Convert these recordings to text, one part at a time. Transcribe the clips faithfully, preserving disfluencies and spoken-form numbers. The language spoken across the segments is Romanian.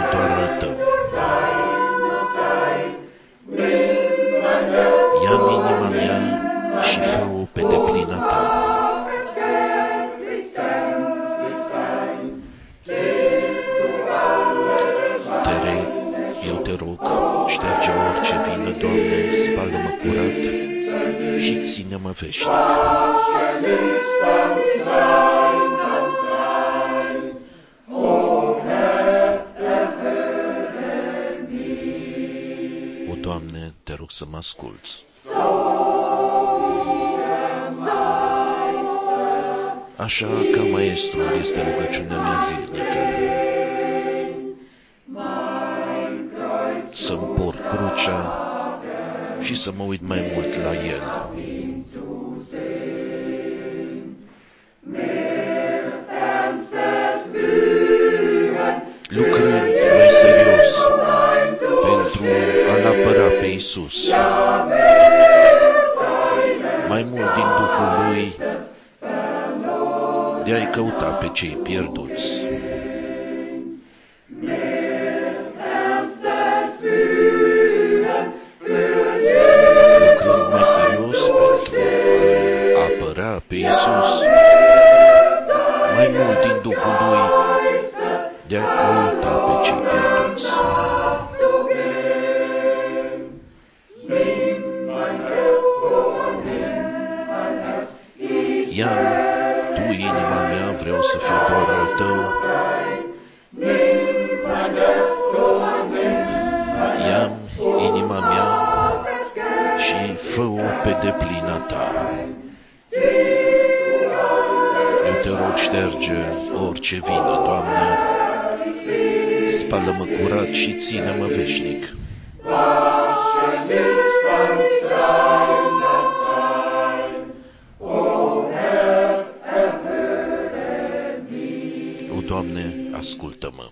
doar al Tău. Ia-mi inima mea și fă-o pe deplin a Ta. Te reg, eu te rog, șterge orice vină, Doamne, spală-mă curat și ține-mă veșnic. O, Doamne, te rog să mă asculți. Așa ca maestrul este rugăciunea mea zilnică. Să-mi porc crucea și să mă uit mai mult la El. Lucrând mai serios pentru a-L apăra pe Iisus. Mai mult din Duhul Lui de a-i căuta pe cei pierduți. Lucrând mai serios pentru a apăra pe Iisus, mai mult din Duhul Lui de a căuta pe cei pierduți. Ia-mi Tu inima mea, vreau să fiu doar al Tău. Ia-mi inima mea și fă-o pe deplin a Ta. Eu te rog, șterge orice vină, Doamne, spală-mă curat și ține-mă veșnic. O, Doamne, ascultă-mă.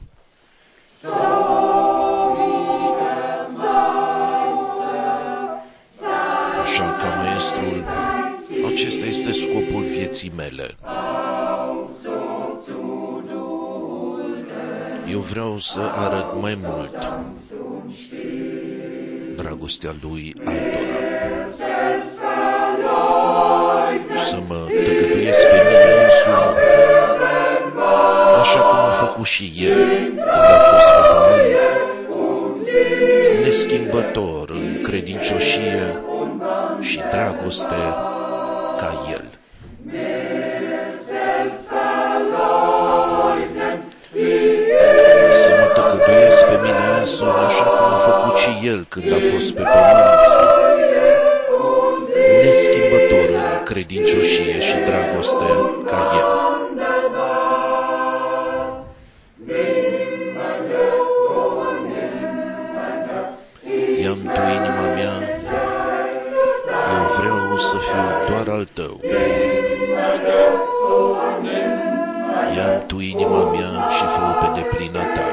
Așa ca maestrul, acesta este scopul vieții mele. Eu vreau să arăt mai mult dragostea Lui altora. Să mă tăgăduiesc pe mine însumi, așa cum a făcut și El când a fost pe pământ, neschimbător în credincioșie și dragoste ca El. Să mă tăgăduiesc pe mine însumi, așa cum a făcut și El când a fost pe pământ, neschimbător în credincioșie și dragoste ca El. Ia-mi Tu inima mea, eu vreau să fiu doar al Tău. Ia-mi Tu inima mea și fă-o pe deplin a Ta.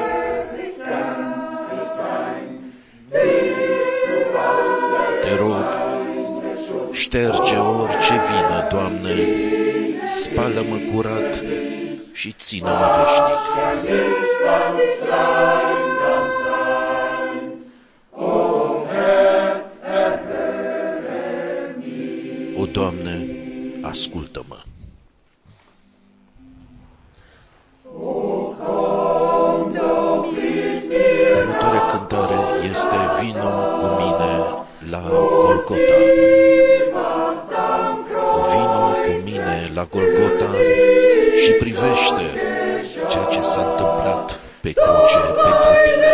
Te rog, șterge orice vină, Doamne, spală-mă curat și ține-mă veșnic. O, Doamne, ascultă-mă. Următoarea cântare este Vino cu mine la Golgota. Vino cu mine la Golgota și privește ceea ce s-a întâmplat pe cruce pentru tine.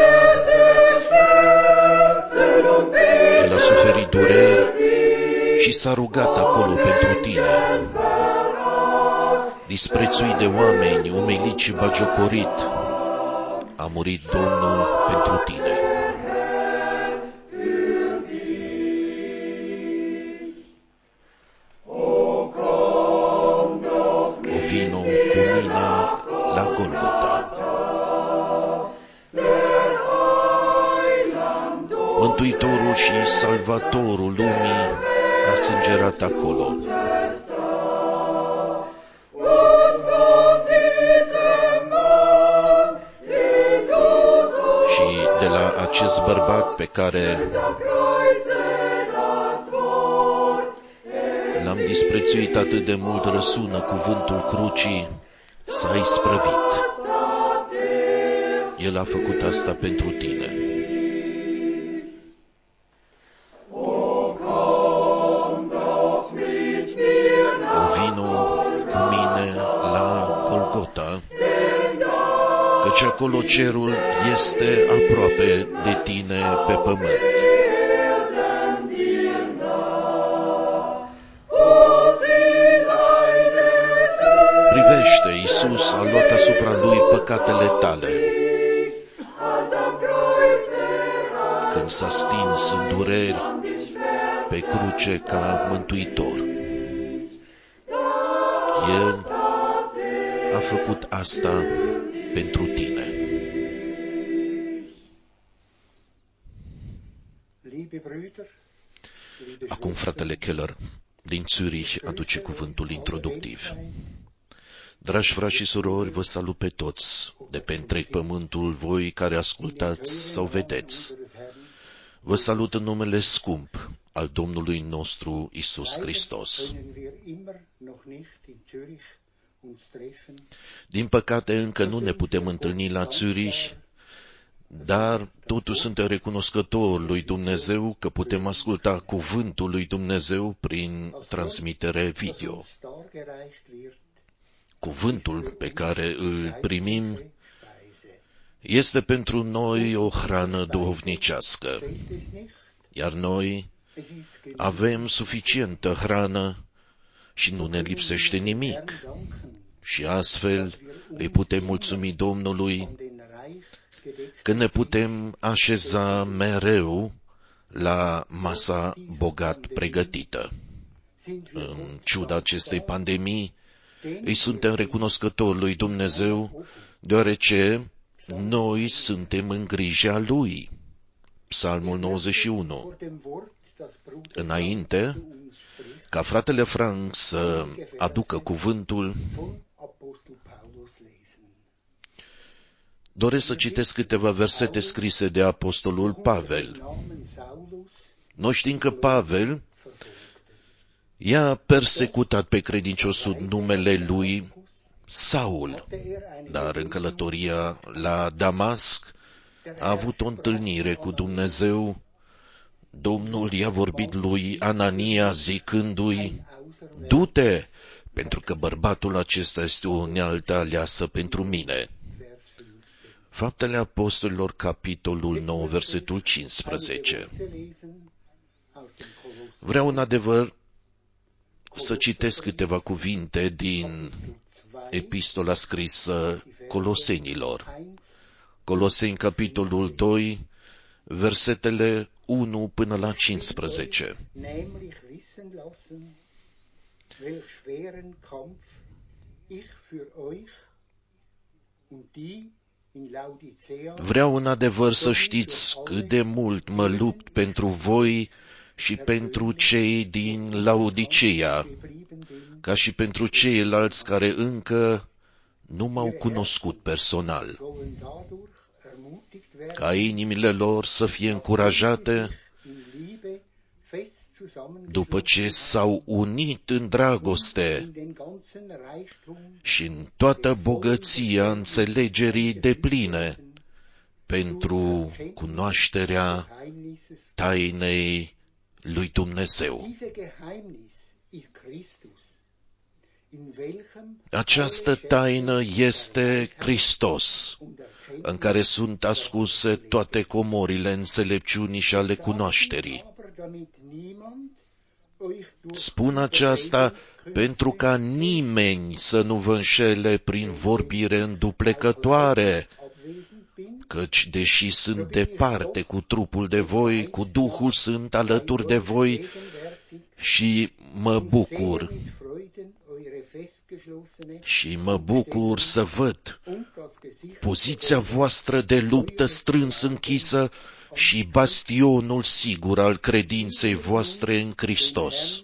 El a suferit dureri și s-a rugat acolo pentru tine. Disprețuit de oameni, umilit și bagiocorit, a murit Domnul pentru tine. O, vino cu mine la Golgota. Mântuitorul și Salvatorul lumii a sângerat acolo. acest bărbat pe care l-am disprețuit atât de mult, răsună cuvântul crucii, s-a isprăvit. El a făcut asta pentru tine. O vino cu mine la Golgota, căci acolo cerul este aproape de tine pe pământ. Privește, Iisus a luat asupra lui păcatele tale. Când s-a stins în dureri pe cruce ca mântuitor, El a făcut asta pentru tine. Acum fratele Keller din Zürich aduce cuvântul introductiv. Dragi frați și surori, vă salut pe toți de pe întreg pământul, voi care ascultați sau vedeți. Vă salut în numele scump al Domnului nostru Iisus Hristos. Din păcate, încă nu ne putem întâlni la Zürich, dar totuși suntem recunoscători lui Dumnezeu că putem asculta cuvântul lui Dumnezeu prin transmitere video. Cuvântul pe care îl primim este pentru noi o hrană duhovnicească, iar noi avem suficientă hrană și nu ne lipsește nimic. Și astfel îi putem mulțumi Domnului că ne putem așeza mereu la masa bogat pregătită. În ciuda acestei pandemii, îi suntem recunoscători lui Dumnezeu, deoarece noi suntem în grija Lui. Psalmul nouăzeci și unu. Înainte ca fratele Frank să aducă cuvântul, doresc să citesc câteva versete scrise de apostolul Pavel. Noi știm că Pavel i-a persecutat pe credincioși sub numele lui Saul, dar în călătoria la Damasc a avut o întâlnire cu Dumnezeu. Domnul i-a vorbit lui Anania zicându-i: du-te, pentru că bărbatul acesta este o unealtă aleasă pentru mine. Faptele Apostolilor, capitolul nouă, versetul cincisprezece. Vreau în adevăr să citesc câteva cuvinte din epistola scrisă Colosenilor. Coloseni, capitolul doi, versetele unu până la cincisprezece. Vreau în adevăr să știți cât de mult mă lupt pentru voi și pentru cei din Laodiceea, ca și pentru ceilalți care încă nu m-au cunoscut personal, ca inimile lor să fie încurajate după ce s-au unit în dragoste și în toată bogăția înțelegerii depline pentru cunoașterea tainei lui Dumnezeu. Această taină este Hristos, în care sunt ascunse toate comorile înțelepciunii și ale cunoașterii. Spun aceasta pentru ca nimeni să nu vă înșele prin vorbire înduplecătoare, căci deși sunt departe cu trupul de voi, cu Duhul sunt alături de voi și mă bucur. Și mă bucur să văd poziția voastră de luptă strâns închisă și bastionul sigur al credinței voastre în Hristos.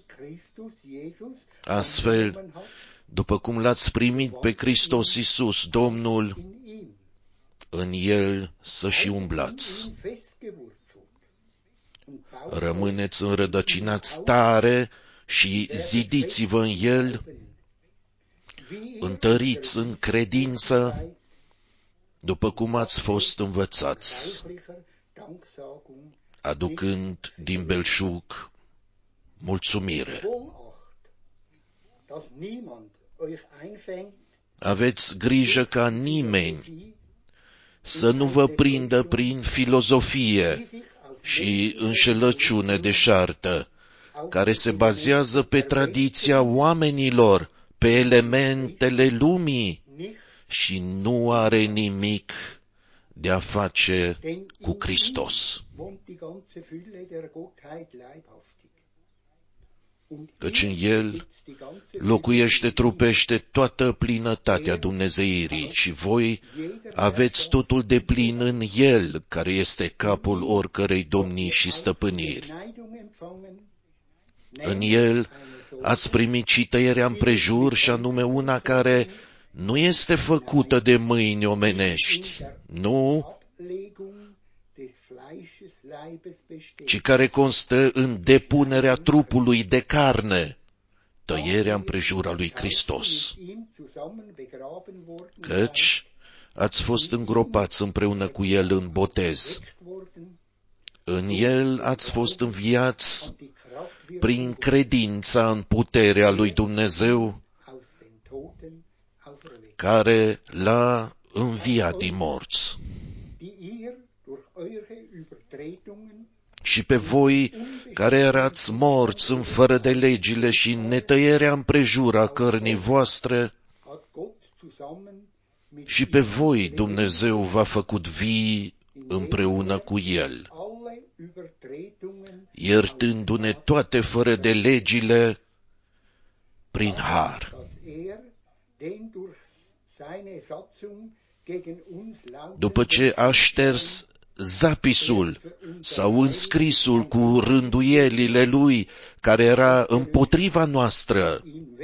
Astfel, după cum l-ați primit pe Hristos Iisus, Domnul, în el să și umblați. Rămâneți înrădăcinați tare și zidiți-vă în el, întăriți în credință, după cum ați fost învățați, aducând din belșug mulțumire. Aveți grijă ca nimeni să nu vă prindă prin filozofie și înșelăciune deșartă, care se bazează pe tradiția oamenilor, pe elementele lumii și nu are nimic de a face cu Hristos. Căci în El locuiește trupește toată plinătatea dumnezeirii și voi aveți totul de plin în El, care este capul oricărei domnii și stăpâniri. În El ați primit și tăierea împrejur, și anume una care nu este făcută de mâini omenești, nu, ci care constă în depunerea trupului de carne, tăierea împrejur a lui Hristos. Căci ați fost îngropați împreună cu El în botez. În El ați fost înviați prin credința în puterea lui Dumnezeu, care l-a înviat din morți. Și pe voi, care erați morți în fără de legile și în netăierea împrejura cărnii voastre, și pe voi Dumnezeu v-a făcut vii împreună cu El, iertându-ne toate fără de legile prin har. După ce a șters zapisul sau înscrisul cu rânduielile lui, care era împotriva noastră,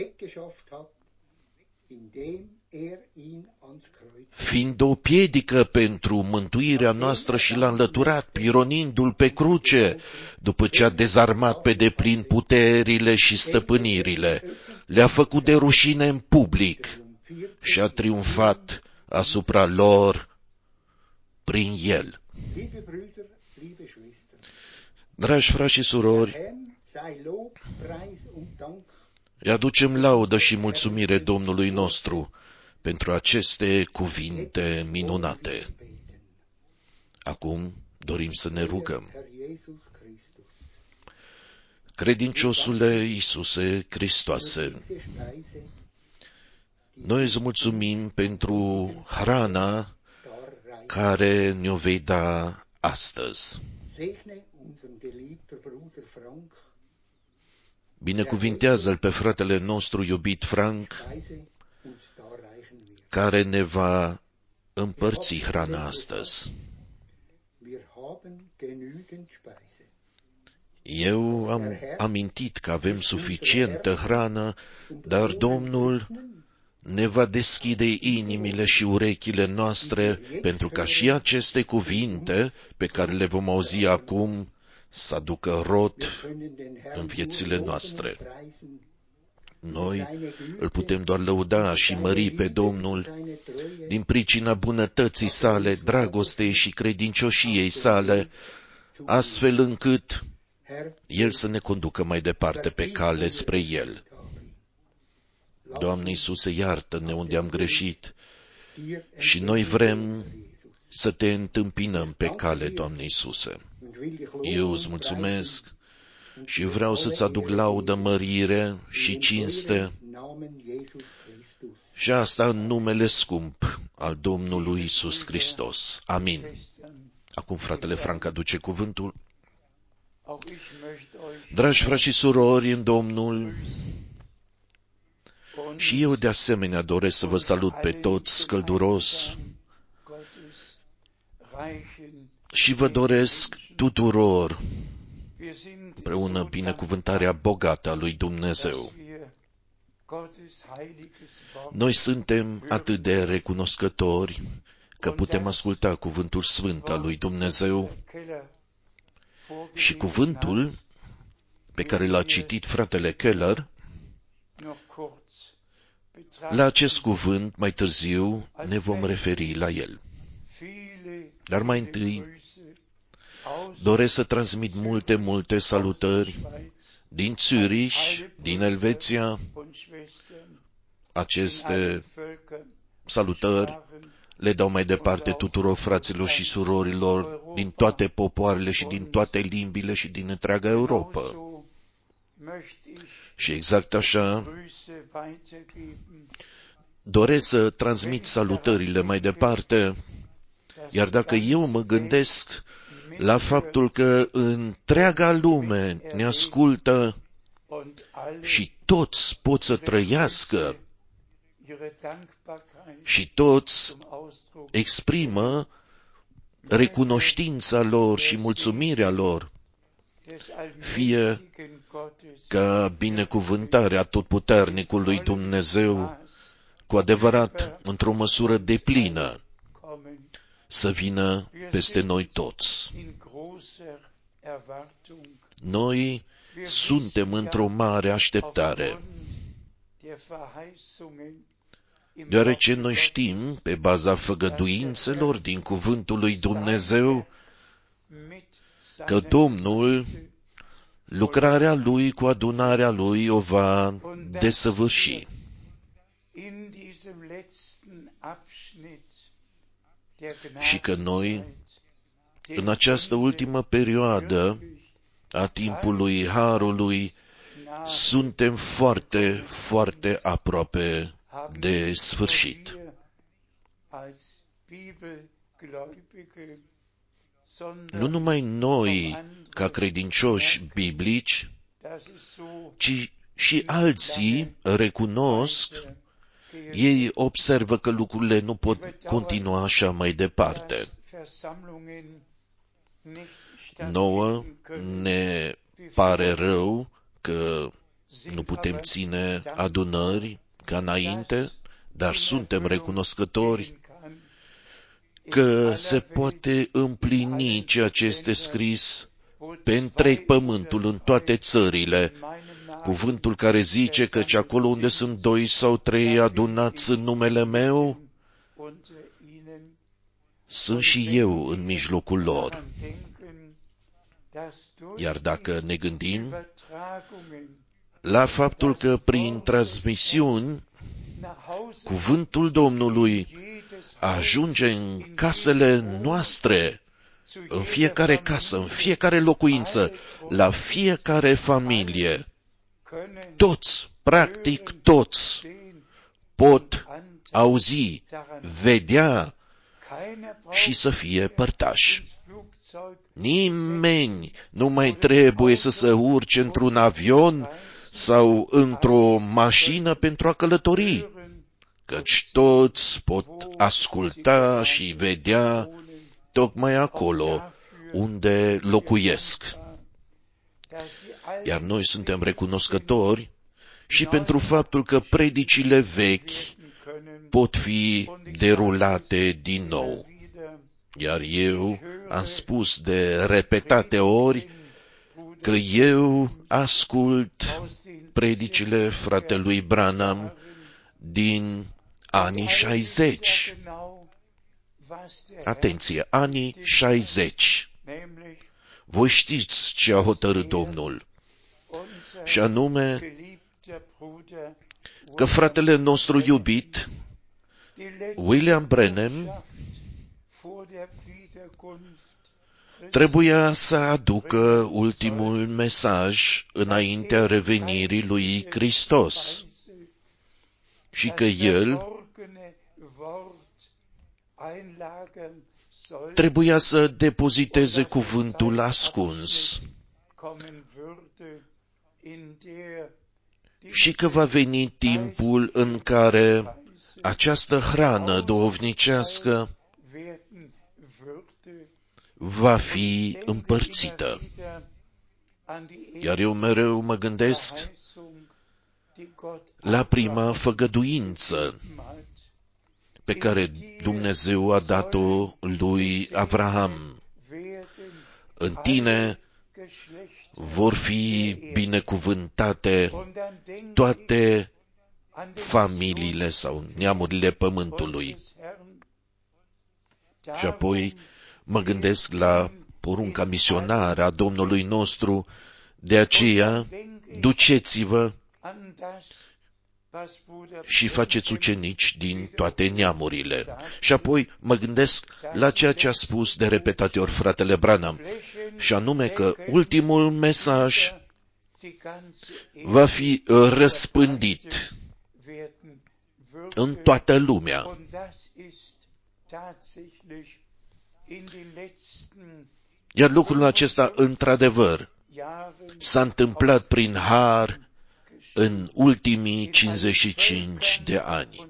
fiind o piedică pentru mântuirea noastră, și l-a înlăturat, pironindu-l pe cruce, după ce a dezarmat pe deplin puterile și stăpânirile, le-a făcut de rușine în public și a triumfat asupra lor prin el. Dragi frați și surori, îi aducem laudă și mulțumire Domnului nostru pentru aceste cuvinte minunate. Acum dorim să ne rugăm. Credinciosule Iisuse Hristoase, noi îți mulțumim pentru hrana care ne-o vei da astăzi. Binecuvintează-l pe fratele nostru iubit Frank, care ne va împărți hrana astăzi. Eu am amintit că avem suficientă hrană, dar Domnul ne va deschide inimile și urechile noastre pentru ca și aceste cuvinte pe care le vom auzi acum să aducă rod în viețile noastre. Noi îl putem doar lăuda și mări pe Domnul din pricina bunătății sale, dragostei și credincioșiei sale, astfel încât El să ne conducă mai departe pe cale spre El. Doamne Iisuse, iartă-ne unde am greșit și noi vrem să Te întâmpinăm pe cale, Doamne Iisuse. Eu îți mulțumesc și vreau să-ți aduc laudă, mărire și cinste, și asta în numele scump al Domnului Iisus Hristos. Amin. Acum fratele Frank aduce cuvântul. Dragi frați și surori în Domnul, și eu de asemenea doresc să vă salut pe toți călduros și vă doresc tuturor împreună binecuvântarea bogată a lui Dumnezeu. Noi suntem atât de recunoscători că putem asculta cuvântul sfânt al lui Dumnezeu și cuvântul pe care l-a citit fratele Keller. La acest cuvânt, mai târziu, ne vom referi la el. Dar mai întâi, doresc să transmit multe, multe salutări din Zürich, din Elveția. Aceste salutări le dau mai departe tuturor fraților și surorilor din toate popoarele și din toate limbile și din întreaga Europa. Și exact așa, doresc să transmit salutările mai departe, iar dacă eu mă gândesc la faptul că întreaga lume ne ascultă și toți pot să trăiască și toți exprimă recunoștința lor și mulțumirea lor, fie ca binecuvântarea atotputernicului Dumnezeu, cu adevărat, într-o măsură deplină, să vină peste noi toți. Noi suntem într-o mare așteptare, deoarece noi știm, pe baza făgăduințelor din cuvântul lui Dumnezeu, că Domnul, lucrarea Lui cu adunarea Lui, o va desăvârși. Și că noi, în această ultimă perioadă a timpului Harului, suntem foarte, foarte aproape de sfârșit. Nu numai noi, ca credincioși biblici, ci și alții recunosc, ei observă că lucrurile nu pot continua așa mai departe. Nouă ne pare rău că nu putem ține adunări ca înainte, dar suntem recunoscători că se poate împlini ceea ce este scris pe întreg pământul, în toate țările, cuvântul care zice căci acolo unde sunt doi sau trei adunați în numele meu, sunt și eu în mijlocul lor. Iar dacă ne gândim la faptul că prin transmisiuni cuvântul Domnului ajunge în casele noastre, în fiecare casă, în fiecare locuință, la fiecare familie, toți, practic toți, pot auzi, vedea și să fie părtași. Nimeni nu mai trebuie să se urce într-un avion sau într-o mașină pentru a călători, căci toți pot asculta și vedea tocmai acolo unde locuiesc. Iar noi suntem recunoscători și pentru faptul că predicile vechi pot fi derulate din nou. Iar eu am spus de repetate ori că eu ascult predicile fratelui Branham din anii șaizeci. Atenție, anii șaizeci. Voi știți ce a hotărât Domnul, și anume că fratele nostru iubit, William Branham, trebuia să aducă ultimul mesaj înaintea revenirii lui Hristos și că el trebuia să depoziteze cuvântul ascuns și că va veni timpul în care această hrană duhovnicească va fi împărțită. Iar eu mereu mă gândesc la prima făgăduință pe care Dumnezeu a dat-o lui Avraam. În tine vor fi binecuvântate toate familiile sau neamurile pământului. Și apoi mă gândesc la porunca misionară a Domnului nostru, de aceea duceți-vă și faceți ucenici din toate neamurile. Și apoi mă gândesc la ceea ce a spus de repetate ori fratele Branham, și anume că ultimul mesaj va fi răspândit în toată lumea. Iar lucrul acesta, într-adevăr, s-a întâmplat prin har în ultimii cincizeci și cinci de ani.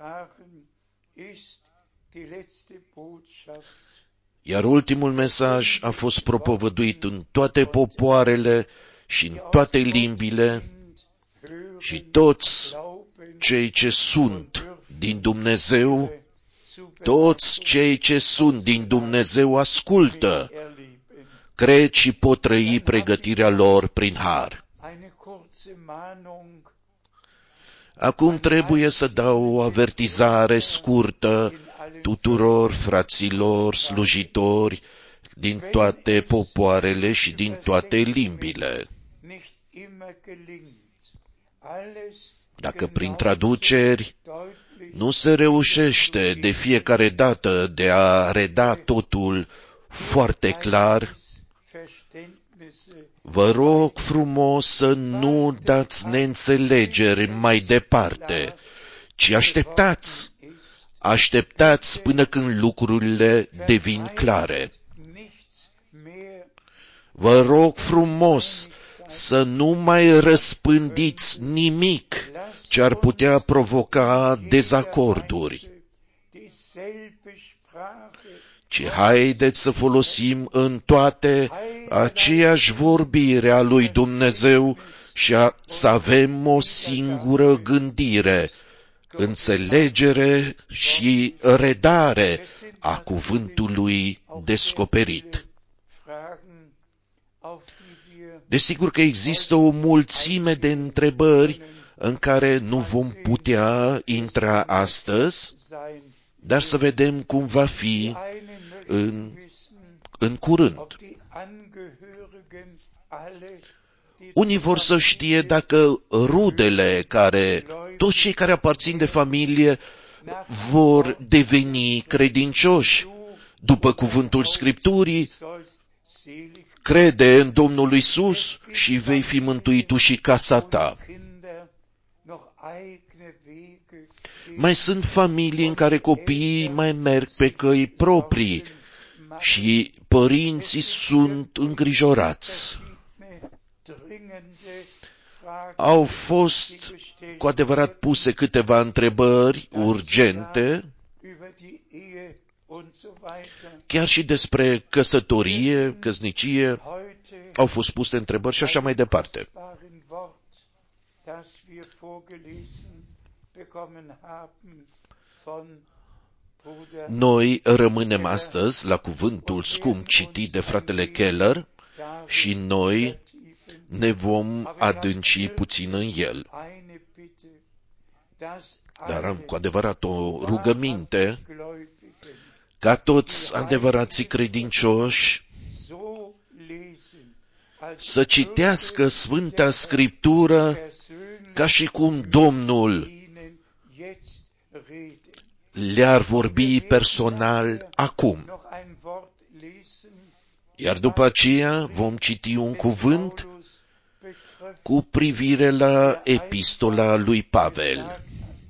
Iar ultimul mesaj a fost propovăduit în toate popoarele și în toate limbile, și toți cei ce sunt din Dumnezeu, toți cei ce sunt din Dumnezeu ascultă, cred și pot trăi pregătirea lor prin har. Acum trebuie să dau o avertizare scurtă tuturor fraților slujitori din toate popoarele și din toate limbile. Dacă prin traduceri nu se reușește de fiecare dată de a reda totul foarte clar, vă rog frumos să nu dați neînțelegeri mai departe, ci așteptați, așteptați până când lucrurile devin clare. Vă rog frumos să nu mai răspândiți nimic ce ar putea provoca dezacorduri, ci haideți să folosim în toate aceeași vorbire a lui Dumnezeu și a, să avem o singură gândire, înțelegere și redare a cuvântului descoperit. Desigur că există o mulțime de întrebări în care nu vom putea intra astăzi, dar să vedem cum va fi în, în curând. Unii vor să știe dacă rudele care, toți cei care aparțin de familie, vor deveni credincioși după cuvântul Scripturii. Crede în Domnul Iisus și vei fi mântuit tu și casa ta. Mai sunt familii în care copiii mai merg pe căi proprii și părinții sunt îngrijorați. Au fost cu adevărat puse câteva întrebări urgente, chiar și despre căsătorie, căsnicie, au fost puse întrebări și așa mai departe. Noi rămânem astăzi la cuvântul scump citit de fratele Keller și noi ne vom adânci puțin în el. Dar am cu adevărat o rugăminte ca toți adevărații credincioși să citească Sfânta Scriptură ca și cum Domnul le-ar vorbi personal acum. Iar după aceea vom citi un cuvânt cu privire la epistola lui Pavel,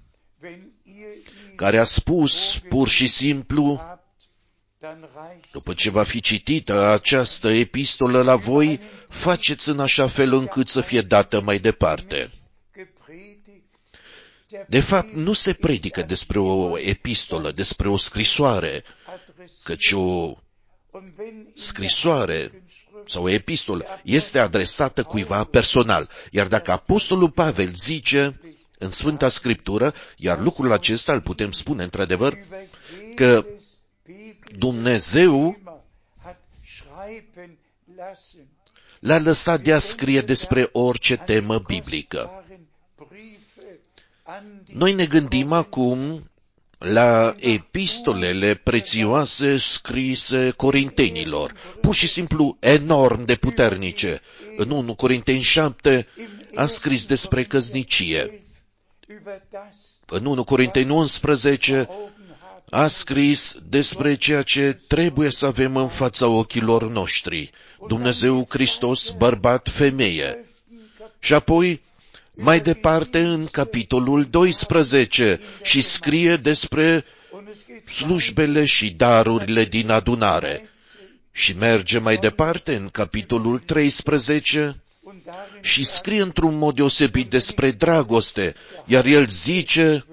care a spus pur și simplu, după ce va fi citită această epistolă la voi, faceți în așa fel încât să fie dată mai departe. De fapt, nu se predică despre o epistolă, despre o scrisoare, căci o scrisoare sau o epistolă este adresată cuiva personal. Iar dacă Apostolul Pavel zice în Sfânta Scriptură, iar lucrul acesta îl putem spune într-adevăr că Dumnezeu l-a lăsat de a scrie despre orice temă biblică. Noi ne gândim acum la epistolele prețioase scrise corintenilor, pur și simplu enorm de puternice. În unu Corinteni șapte a scris despre căsnicie. În unu Corinteni unsprezece a scris despre ceea ce trebuie să avem în fața ochilor noștri. Dumnezeu Hristos, bărbat, femeie. Și apoi, mai departe, în capitolul doisprezece, și scrie despre slujbele și darurile din adunare. Și merge mai departe, în capitolul treisprezece, și scrie într-un mod deosebit despre dragoste, iar el zice,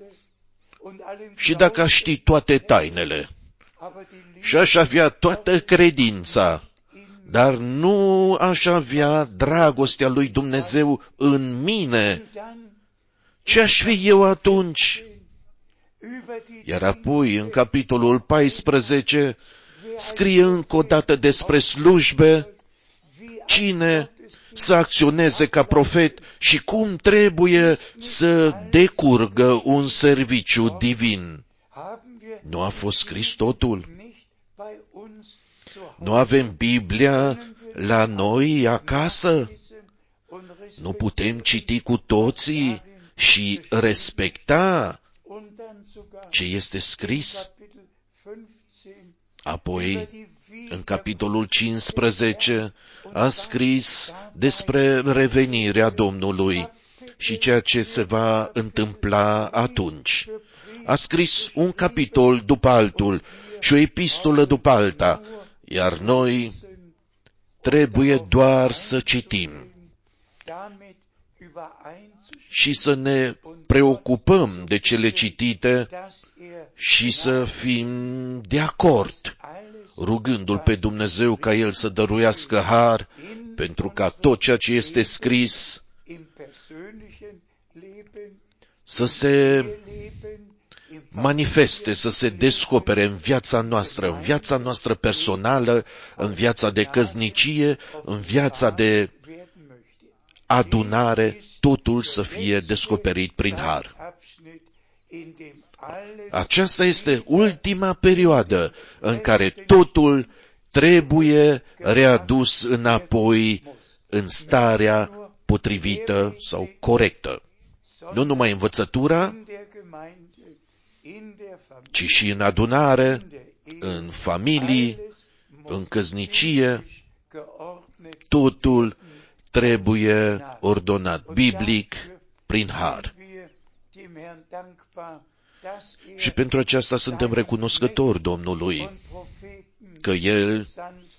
și dacă aș ști toate tainele, și aș avea toată credința, dar nu aș avea dragostea lui Dumnezeu în mine, ce aș fi eu atunci? Iar apoi, în capitolul paisprezece, scrie încă o dată despre slujbe, cine să acționeze ca profet și cum trebuie să decurgă un serviciu divin. Nu a fost scris totul? Nu avem Biblia la noi acasă? Nu putem citi cu toții și respecta ce este scris? Apoi, în capitolul cincisprezece, a scris despre revenirea Domnului și ceea ce se va întâmpla atunci. A scris un capitol după altul și o epistolă după alta, iar noi trebuie doar să citim și să ne preocupăm de cele citite și să fim de acord, rugându-L pe Dumnezeu ca El să dăruiască har, pentru ca tot ceea ce este scris să se manifeste, să se descopere în viața noastră, în viața noastră personală, în viața de căsnicie, în viața de adunare, totul să fie descoperit prin har. Aceasta este ultima perioadă în care totul trebuie readus înapoi în starea potrivită sau corectă. Nu numai învățătura, ci și în adunare, în familii, în căsnicie, totul trebuie ordonat biblic prin har. Și pentru aceasta suntem recunoscători Domnului, că El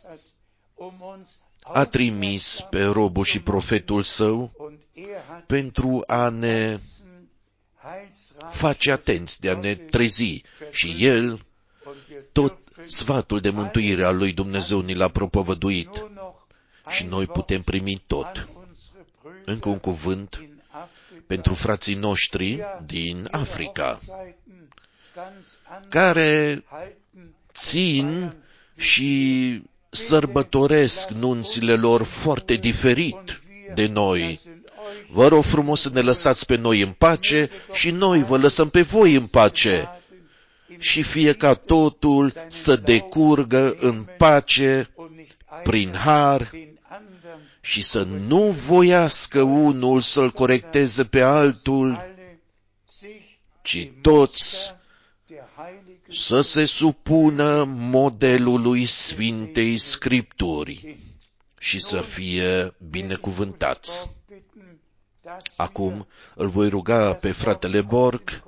a trimis pe robul și profetul Său pentru a ne face atenți, de a ne trezi. Și El, tot sfatul de mântuire al lui Dumnezeu ni l-a propovăduit și noi putem primi tot. Încă un cuvânt pentru frații noștri din Africa, care țin și sărbătoresc nunțile lor foarte diferit de noi. Vă rog frumos să ne lăsați pe noi în pace și noi vă lăsăm pe voi în pace. Și fie ca totul să decurgă în pace, prin har, și să nu voiască unul să-l corecteze pe altul, ci toți să se supună modelului Sfintei Scripturi și să fie binecuvântați. Acum îl voi ruga pe fratele Borg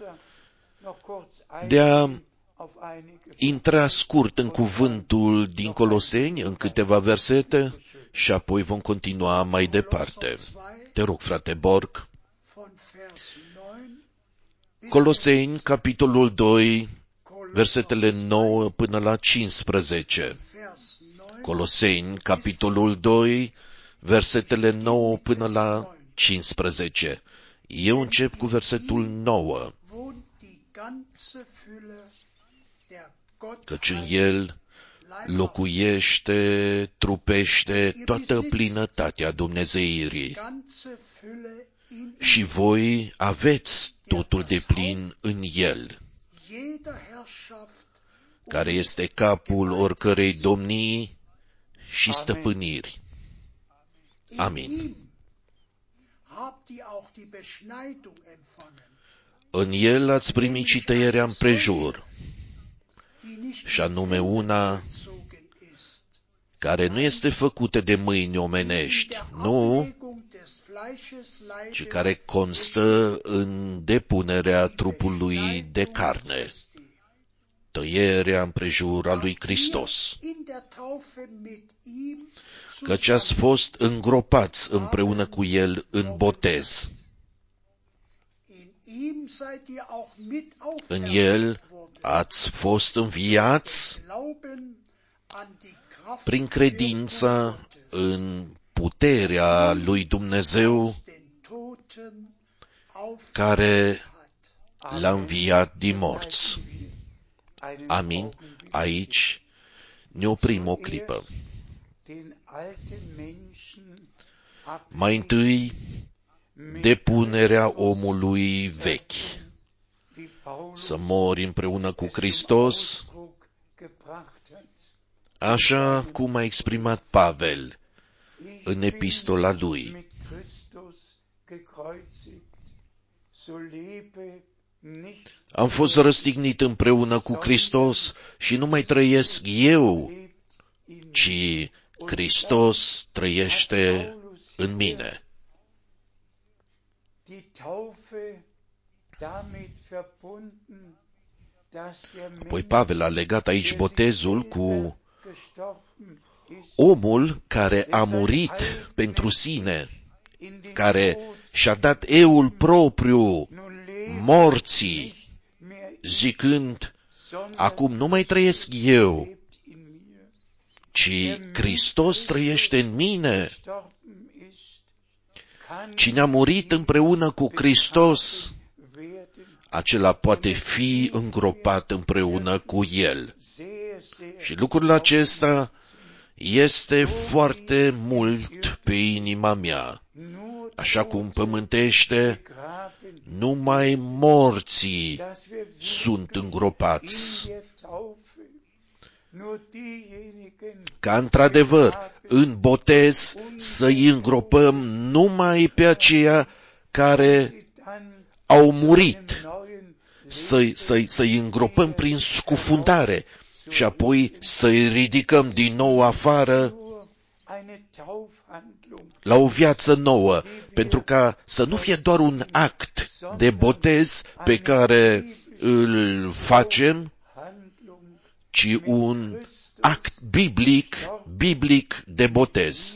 de a intra scurt în cuvântul din Coloseni, în câteva versete, și apoi vom continua mai departe. Te rog, frate Borg. Coloseni, capitolul doi, versetele nouă până la cincisprezece. Coloseni, capitolul doi, versetele nouă până la cincisprezece. Eu încep cu versetul nouă, căci în el locuiește, trupește toată plinătatea dumnezeirii. Și voi aveți totul de plin în el, care este capul oricărei domnii și stăpâniri. Amin. În el ați primit și tăierea împrejur, și anume una care nu este făcută de mâini omenești, nu, ci care constă în depunerea trupului de carne, tăierea împrejur a lui Hristos, căci ați fost îngropați împreună cu El în botez. În El ați fost înviați prin credința în puterea lui Dumnezeu care l-a înviat din morți. Amin. Aici ne oprim o clipă. Mai întâi, depunerea omului vechi. Să mori împreună cu Hristos, așa cum a exprimat Pavel în epistola lui. Am fost răstignit împreună cu Hristos și nu mai trăiesc eu, ci Hristos trăiește în mine. Apoi Pavel a legat aici botezul cu omul care a murit pentru sine, care și-a dat eul propriu morții, zicând, acum nu mai trăiesc eu, ci Hristos trăiește în mine. Cine a murit împreună cu Hristos, acela poate fi îngropat împreună cu El. Și lucrul acesta este foarte mult pe inima mea. Așa cum pământește, numai morții sunt îngropați. Ca într-adevăr, în botez să-i îngropăm numai pe aceia care au murit, să-i, să-i, să-i îngropăm prin scufundare și apoi să-i ridicăm din nou afară la o viață nouă, pentru ca să nu fie doar un act de botez pe care îl facem, ci un act biblic, biblic de botez.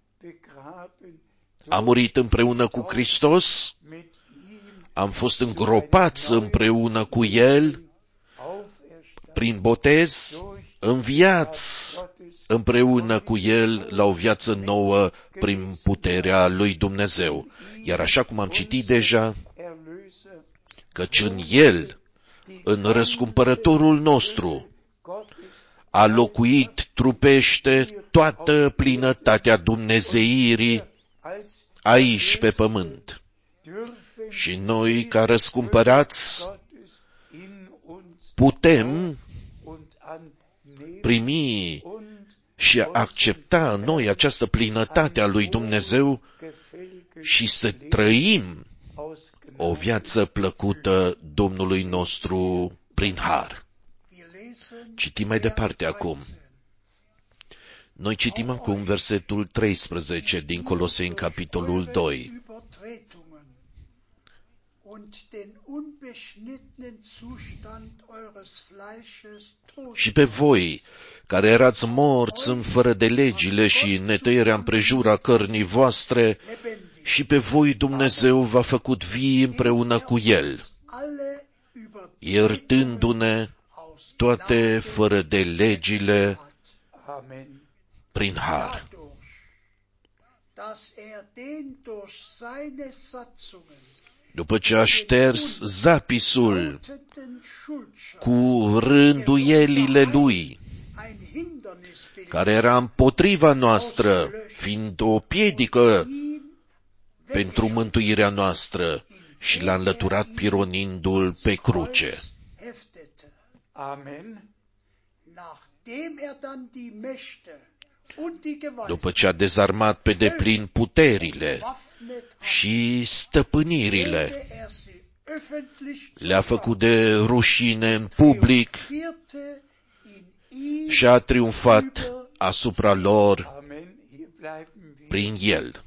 Am murit împreună cu Hristos, am fost îngropați împreună cu El, prin botez, înviați împreună cu El la o viață nouă prin puterea lui Dumnezeu. Iar așa cum am citit deja, căci în El, în răscumpărătorul nostru, a locuit trupește toată plinătatea dumnezeirii aici pe pământ. Și noi, ca răscumpărați, putem primi și accepta în noi această plinătate a lui Dumnezeu și să trăim o viață plăcută Domnului nostru prin har. Citim mai departe acum. Noi citim acum versetul treisprezece din Coloseni, capitolul doi. Și pe voi, care erați morți în fără de legile și în netăierea împrejur a cărnii voastre, și pe voi Dumnezeu v-a făcut vii împreună cu El, iertându-ne toate fără de legile prin har. după ce a șters zapisul cu rânduielile lui, care era împotriva noastră, fiind o piedică pentru mântuirea noastră, și l-a înlăturat pironindu-l pe cruce. După ce a dezarmat pe deplin puterile și stăpânirile, le-a făcut de rușine în public și a triumfat asupra lor prin el.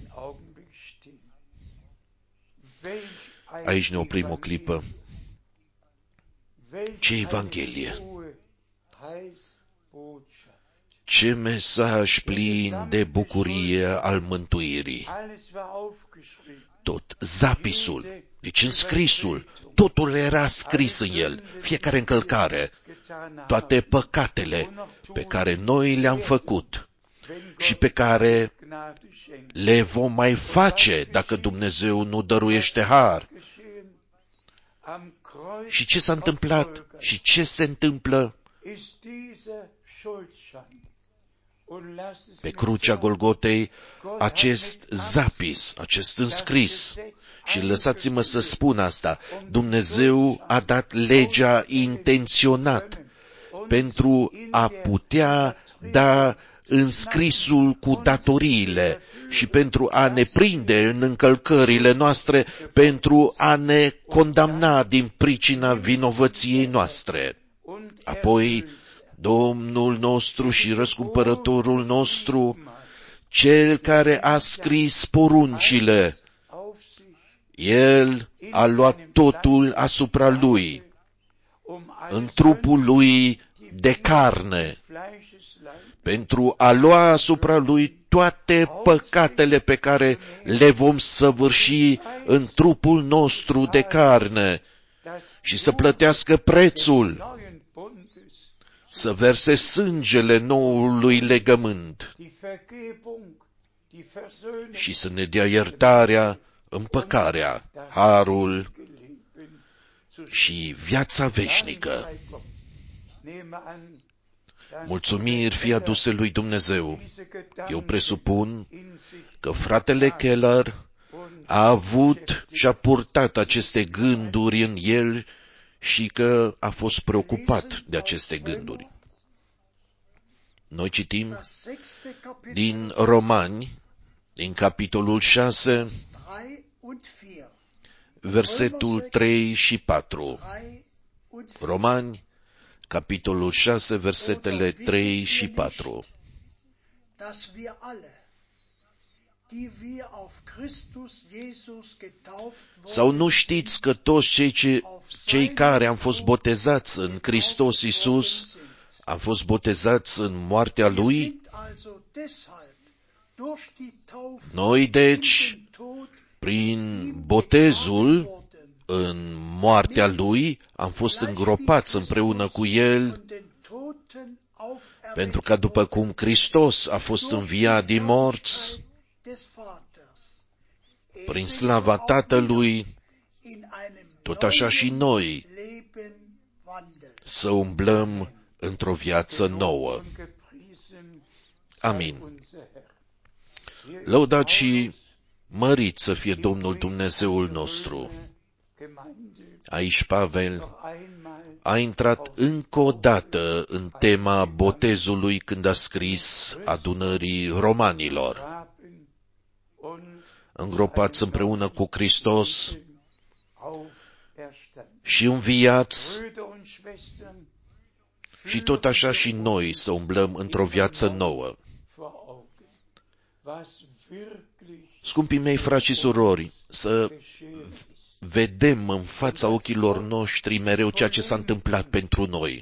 Aici ne oprim o clipă. Ce Evanghelie! Ce mesaj plin de bucurie al mântuirii! Tot zapisul, deci înscrisul, totul era scris în el, fiecare încălcare, toate păcatele pe care noi le-am făcut și pe care le vom mai face dacă Dumnezeu nu dăruiește har. Și ce s-a întâmplat și ce se întâmplă? Pe crucea Golgotei, acest zapis, acest înscris, și lăsați-mă să spun asta, Dumnezeu a dat legea intenționat pentru a putea da înscrisul cu datoriile și pentru a ne prinde în încălcările noastre, pentru a ne condamna din pricina vinovăției noastre. Apoi, Domnul nostru și răscumpărătorul nostru, Cel care a scris poruncile, El a luat totul asupra Lui, în trupul Lui de carne, pentru a lua asupra Lui toate păcatele pe care le vom săvârși în trupul nostru de carne și să plătească prețul, să verse sângele noului legământ și să ne dea iertarea, împăcarea, harul și viața veșnică. Mulțumiri fie aduse lui Dumnezeu. Eu presupun că fratele Keller a avut și a purtat aceste gânduri în el și că a fost preocupat de aceste gânduri. Noi citim din Romani, din capitolul șase, versetul trei și patru. Romani, capitolul șase, versetele trei și patru. Sau nu știți că toți cei, ce, cei care am fost botezați în Hristos Iisus, am fost botezați în moartea Lui? Noi, deci, prin botezul în moartea Lui, am fost îngropați împreună cu El, pentru că după cum Hristos a fost înviat din morți, prin slava Tatălui, tot așa și noi să umblăm într-o viață nouă. Amin. Lăudat și mărit să fie Domnul Dumnezeul nostru. Aici Pavel a intrat încă o dată în tema botezului când a scris adunării romanilor. Îngropați împreună cu Hristos și înviați, și tot așa și noi să umblăm într-o viață nouă. Scumpii mei, frați și surori, să vedem în fața ochilor noștri mereu ceea ce s-a întâmplat pentru noi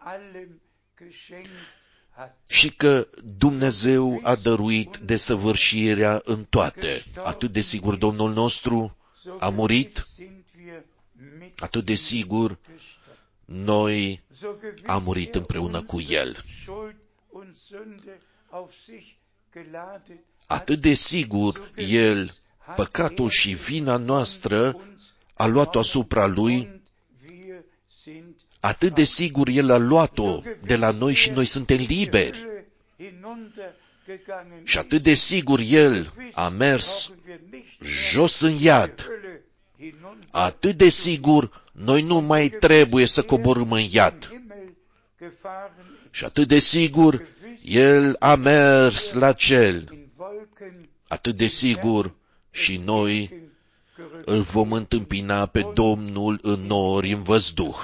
și că Dumnezeu a dăruit desăvârșirea în toate. Atât de sigur Domnul nostru a murit, atât de sigur noi am murit împreună cu El. Atât de sigur El păcatul și vina noastră a luat-o asupra Lui, atât de sigur El a luat-o de la noi și noi suntem liberi. Și atât de sigur El a mers jos în iad, atât de sigur noi nu mai trebuie să coborâm în iad. Și atât de sigur El a mers la cer, atât de sigur și noi îl vom întâmpina pe Domnul în nori, în văzduh,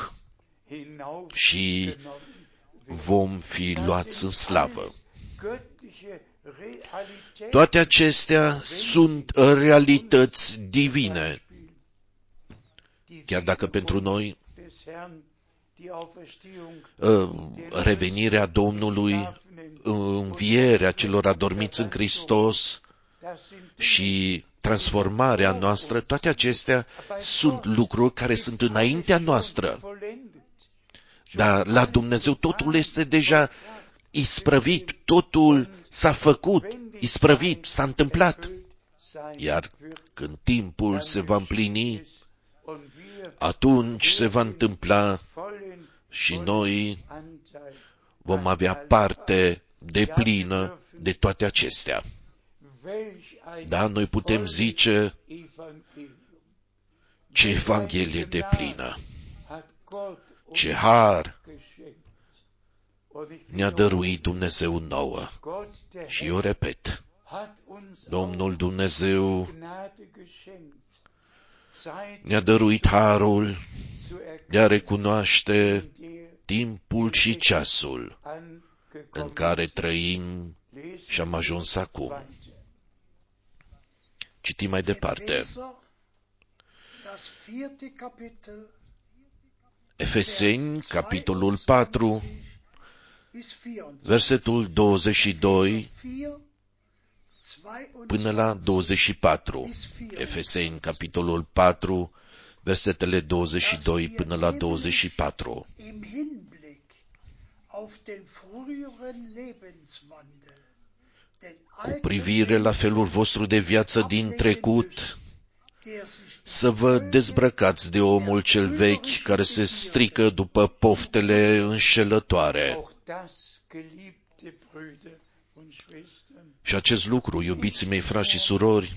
și vom fi luați în slavă. Toate acestea sunt realități divine, chiar dacă pentru noi revenirea Domnului, învierea celor adormiți în Hristos și transformarea noastră, toate acestea sunt lucruri care sunt înaintea noastră. Dar la Dumnezeu totul este deja isprăvit, totul s-a făcut, isprăvit, s-a întâmplat. Iar când timpul se va împlini, atunci se va întâmpla și noi vom avea parte deplină de toate acestea. Da, noi putem zice ce Evanghelie deplină, ce har ne-a dăruit Dumnezeu nouă. Și eu repet, Domnul Dumnezeu ne-a dăruit harul de a recunoaște timpul și ceasul în care trăim și am ajuns acum. Citim mai departe. Efeseni, capitolul patru, versetul douăzeci și doi până la douăzeci și patru. Efeseni, capitolul patru, versetele douăzeci și doi până la douăzeci și patru. Cu privire la felul vostru de viață din trecut, să vă dezbrăcați de omul cel vechi care se strică după poftele înșelătoare. Și acest lucru, iubiții mei frați și surori,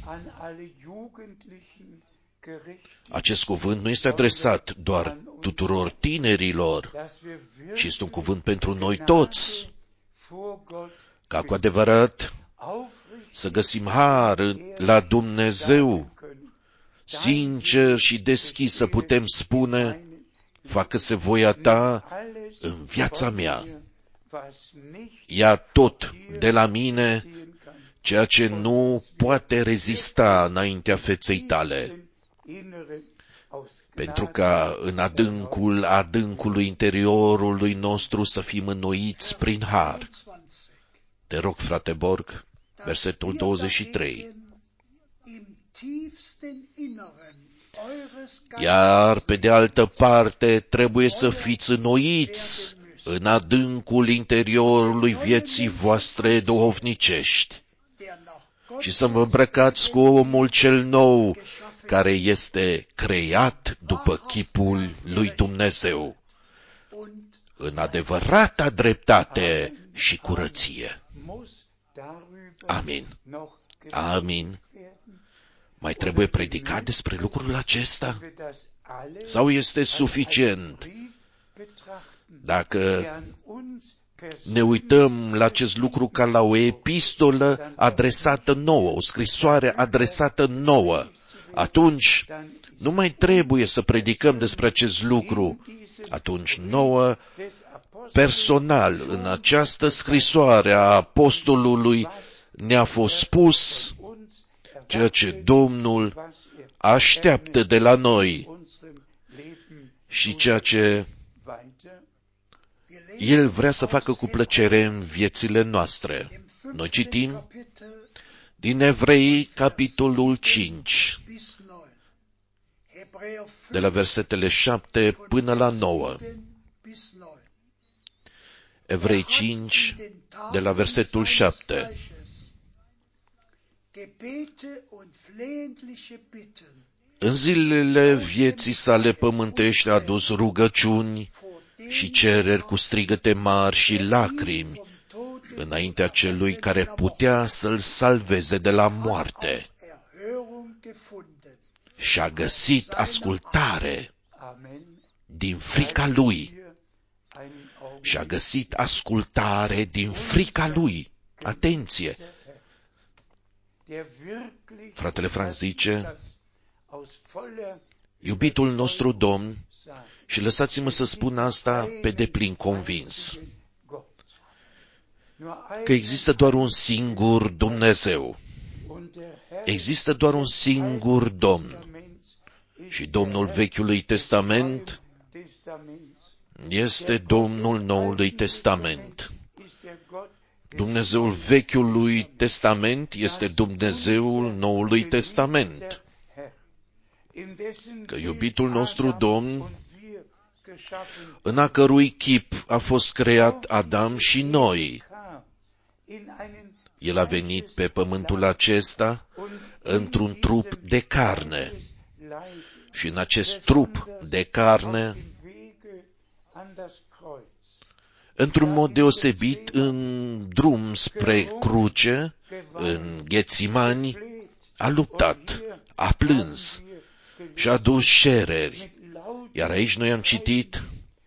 acest cuvânt nu este adresat doar tuturor tinerilor, ci este un cuvânt pentru noi toți, ca cu adevărat să găsim har la Dumnezeu, sincer și deschis să putem spune, facă-se voia ta în viața mea. Ia tot de la mine ceea ce nu poate rezista înaintea feței tale, pentru ca în adâncul adâncului interiorului nostru să fim înnoiți prin har. Te rog, frate Borg, versetul douăzeci și trei. Iar pe de altă parte trebuie să fiți înnoiți în adâncul interiorului vieții voastre duhovnicești și să vă îmbrăcați cu omul cel nou care este creat după chipul lui Dumnezeu, în adevărata dreptate și curăție. Amin. Amin. Mai trebuie predicat despre lucrul acesta? Sau este suficient dacă ne uităm la acest lucru ca la o epistolă adresată nouă, o scrisoare adresată nouă? Atunci nu mai trebuie să predicăm despre acest lucru. Atunci nouă, personal, în această scrisoare a apostolului ne-a fost spus ceea ce Domnul așteaptă de la noi și ceea ce El vrea să facă cu plăcere în viețile noastre. Noi citim din Evrei, capitolul cinci, de la versetele șapte până la nouă. Evrei cinci, de la versetul șapte. În zilele vieții sale pământești a adus rugăciuni și cereri cu strigăte mari și lacrimi înaintea celui care putea să-l salveze de la moarte. Și-a găsit ascultare din frica lui. Și-a găsit ascultare din frica lui. Atenție! Fratele Frank zice, iubitul nostru Domn, și lăsați-mă să spun asta pe deplin convins, că există doar un singur Dumnezeu. Există doar un singur Domn. Și Domnul Vechiului Testament este Domnul Noului Testament. Dumnezeul Vechiului Testament este Dumnezeul Noului Testament. Că iubitul nostru Domn, în a cărui chip a fost creat Adam și noi, El a venit pe pământul acesta într-un trup de carne. Și în acest trup de carne, într-un mod deosebit, în drum spre cruce, în Ghețimani, a luptat, a plâns și a adus cereri. Iar aici noi am citit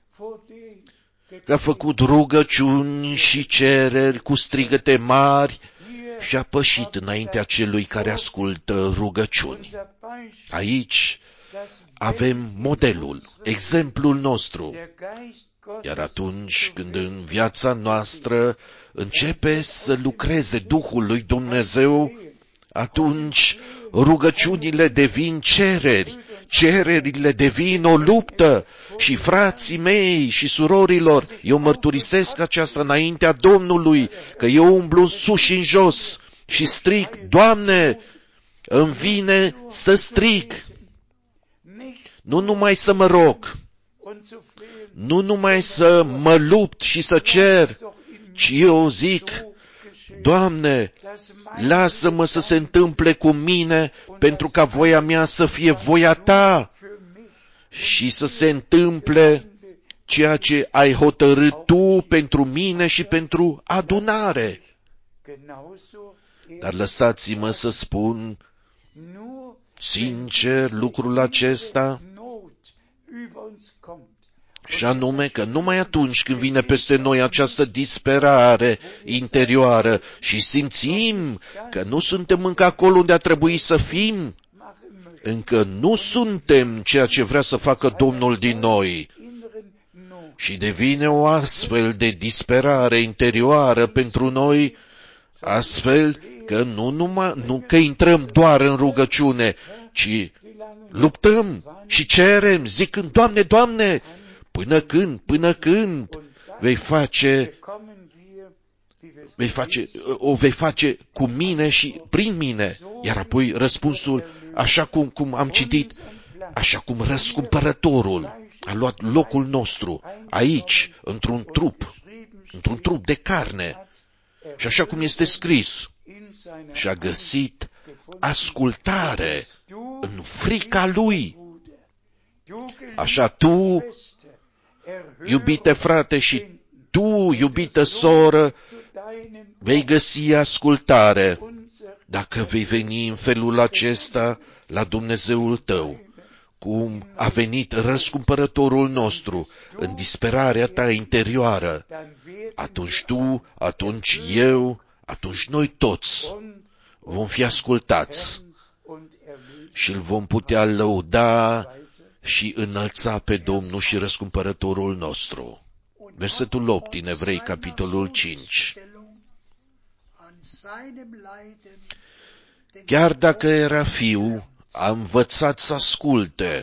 că a făcut rugăciuni și cereri cu strigăte mari și a pășit înaintea celui care ascultă rugăciuni. Aici avem modelul, exemplul nostru. Iar atunci când în viața noastră începe să lucreze Duhul lui Dumnezeu, atunci rugăciunile devin cereri, cererile devin o luptă. Și frații mei și surorilor, eu mărturisesc aceasta înaintea Domnului, că eu umblu în sus și în jos și strig, Doamne, îmi vine să strig. Nu numai să mă rog, nu numai să mă lupt și să cer, ci eu zic, Doamne, lasă-mă să se întâmple cu mine, pentru ca voia mea să fie voia Ta și să se întâmple ceea ce ai hotărât Tu pentru mine și pentru adunare. Dar lăsați-mă să spun sincer lucrul acesta, și anume că numai atunci când vine peste noi această disperare interioară și simțim că nu suntem încă acolo unde a trebuit să fim, încă nu suntem ceea ce vrea să facă Domnul din noi, și devine o astfel de disperare interioară pentru noi, astfel că nu numai nu că intrăm doar în rugăciune, ci luptăm și cerem, zicând, Doamne, Doamne, până când, până când vei face, vei face, o vei face cu mine și prin mine. Iar apoi răspunsul, așa cum, cum am citit, așa cum răscumpărătorul a luat locul nostru aici, într-un trup, într-un trup de carne. Și așa cum este scris, și-a găsit ascultare în frica Lui. Așa tu, iubite frate, și tu, iubită soră, vei găsi ascultare dacă vei veni în felul acesta la Dumnezeul tău, cum a venit răscumpărătorul nostru în disperarea ta interioară. Atunci tu, atunci eu, atunci noi toți vom fi ascultați și îl vom putea lăuda și înălța pe Domnul și răscumpărătorul nostru. Versetul opt din Evrei, capitolul cinci. Chiar dacă era fiu, a învățat să asculte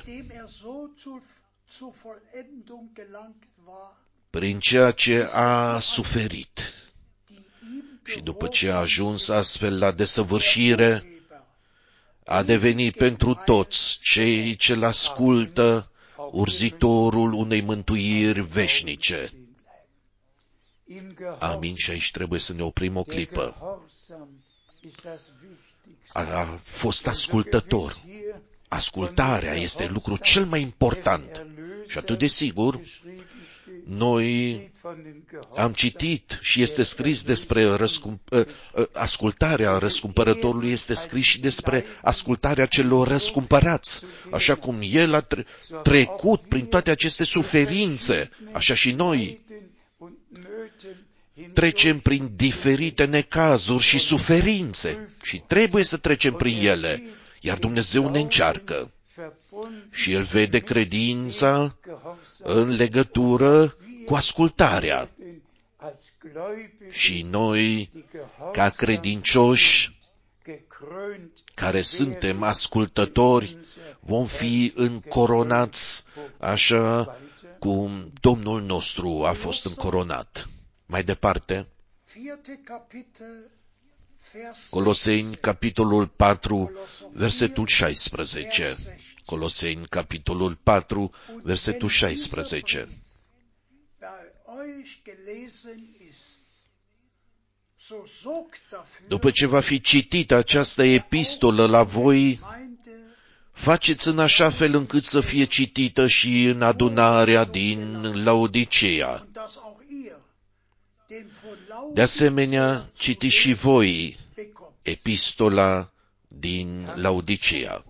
prin ceea ce a suferit. Și după ce a ajuns astfel la desăvârșire, a devenit pentru toți cei ce-l ascultă urzitorul unei mântuiri veșnice. Amin. Și aici trebuie să ne oprim o clipă. a fost ascultător. Ascultarea este lucrul cel mai important. Și atât de sigur, noi am citit și este scris despre răscump- ascultarea răscumpărătorului, este scris și despre ascultarea celor răscumpărați. Așa cum el a trecut prin toate aceste suferințe, așa și noi trecem prin diferite necazuri și suferințe și trebuie să trecem prin ele, iar Dumnezeu ne încearcă și El vede credința în legătură cu ascultarea. Și noi, ca credincioși, care suntem ascultători, vom fi încoronați așa cum Domnul nostru a fost încoronat. Mai departe, Coloseni, capitolul patru, versetul șaisprezece. Coloseni, capitolul patru, versetul șaisprezece. După ce va fi citită această epistolă la voi, faceți în așa fel încât să fie citită și în adunarea din Laodiceea. De asemenea, citiți și voi epistola din Laodiceea.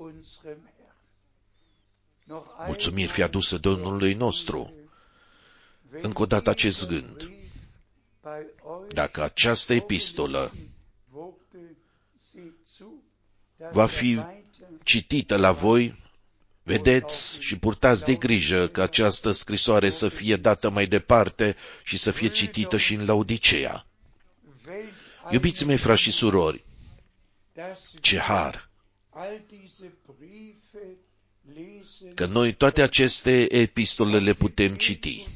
Mulțumiri fie adusă Domnului nostru. Încă o dată acest gând. Dacă această epistolă va fi citită la voi, vedeți și purtați de grijă ca această scrisoare să fie dată mai departe și să fie citită și în Laodiceea. Iubiți mei, frați și surori, ce har! Că noi toate aceste epistole le putem citi.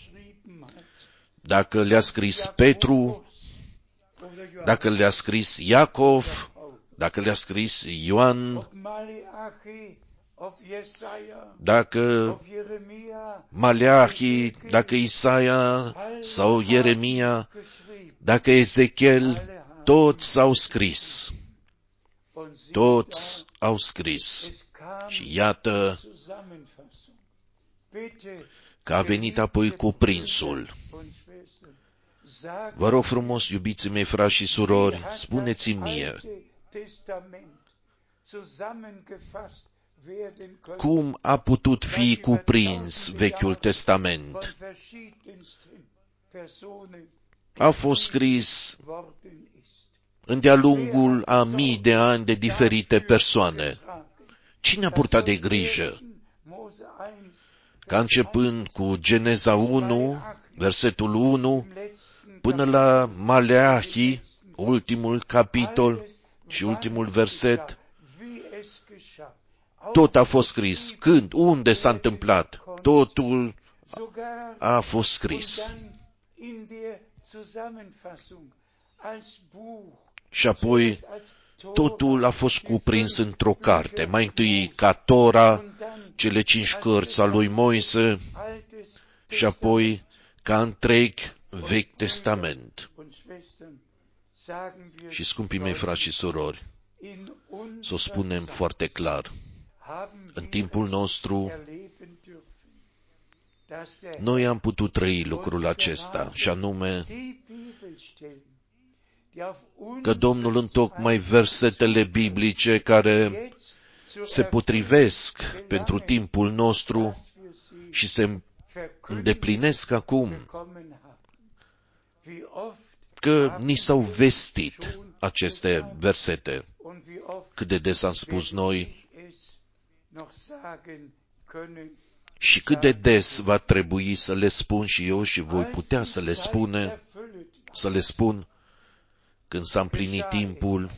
Dacă le-a scris Petru, dacă le-a scris Iacov, dacă le-a scris Ioan, dacă Maleahi, dacă Isaia sau Ieremia, dacă Ezechiel, toți s-au scris. Toți au scris. Și iată că a venit apoi cuprinsul. Vă rog frumos, iubiții mei, frați și surori, spuneți-mi mie, cum a putut fi cuprins Vechiul Testament? A fost scris înde-a lungul a mii de ani de diferite persoane. Cine a purtat de grijă? Ca începând cu Geneza unu, versetul unu, până la Maleahi, ultimul capitol și ultimul verset, tot a fost scris. Când, unde s-a întâmplat? Totul a fost scris. Și apoi, totul a fost cuprins într-o carte. Mai întâi ca Tora, cele cinci cărți al lui Moise, și apoi ca întreg Vechi Testament. Și, scumpii mei frați și surori, să o spunem foarte clar, în timpul nostru, noi am putut trăi lucrul acesta, și anume că Domnul întocmai versetele biblice care se potrivesc pentru timpul nostru și se îndeplinesc acum, că ni s-au vestit aceste versete. Cât de des am spus noi și cât de des va trebui să le spun și eu și voi putea să le spune, să le spun când s-a împlinit timpul.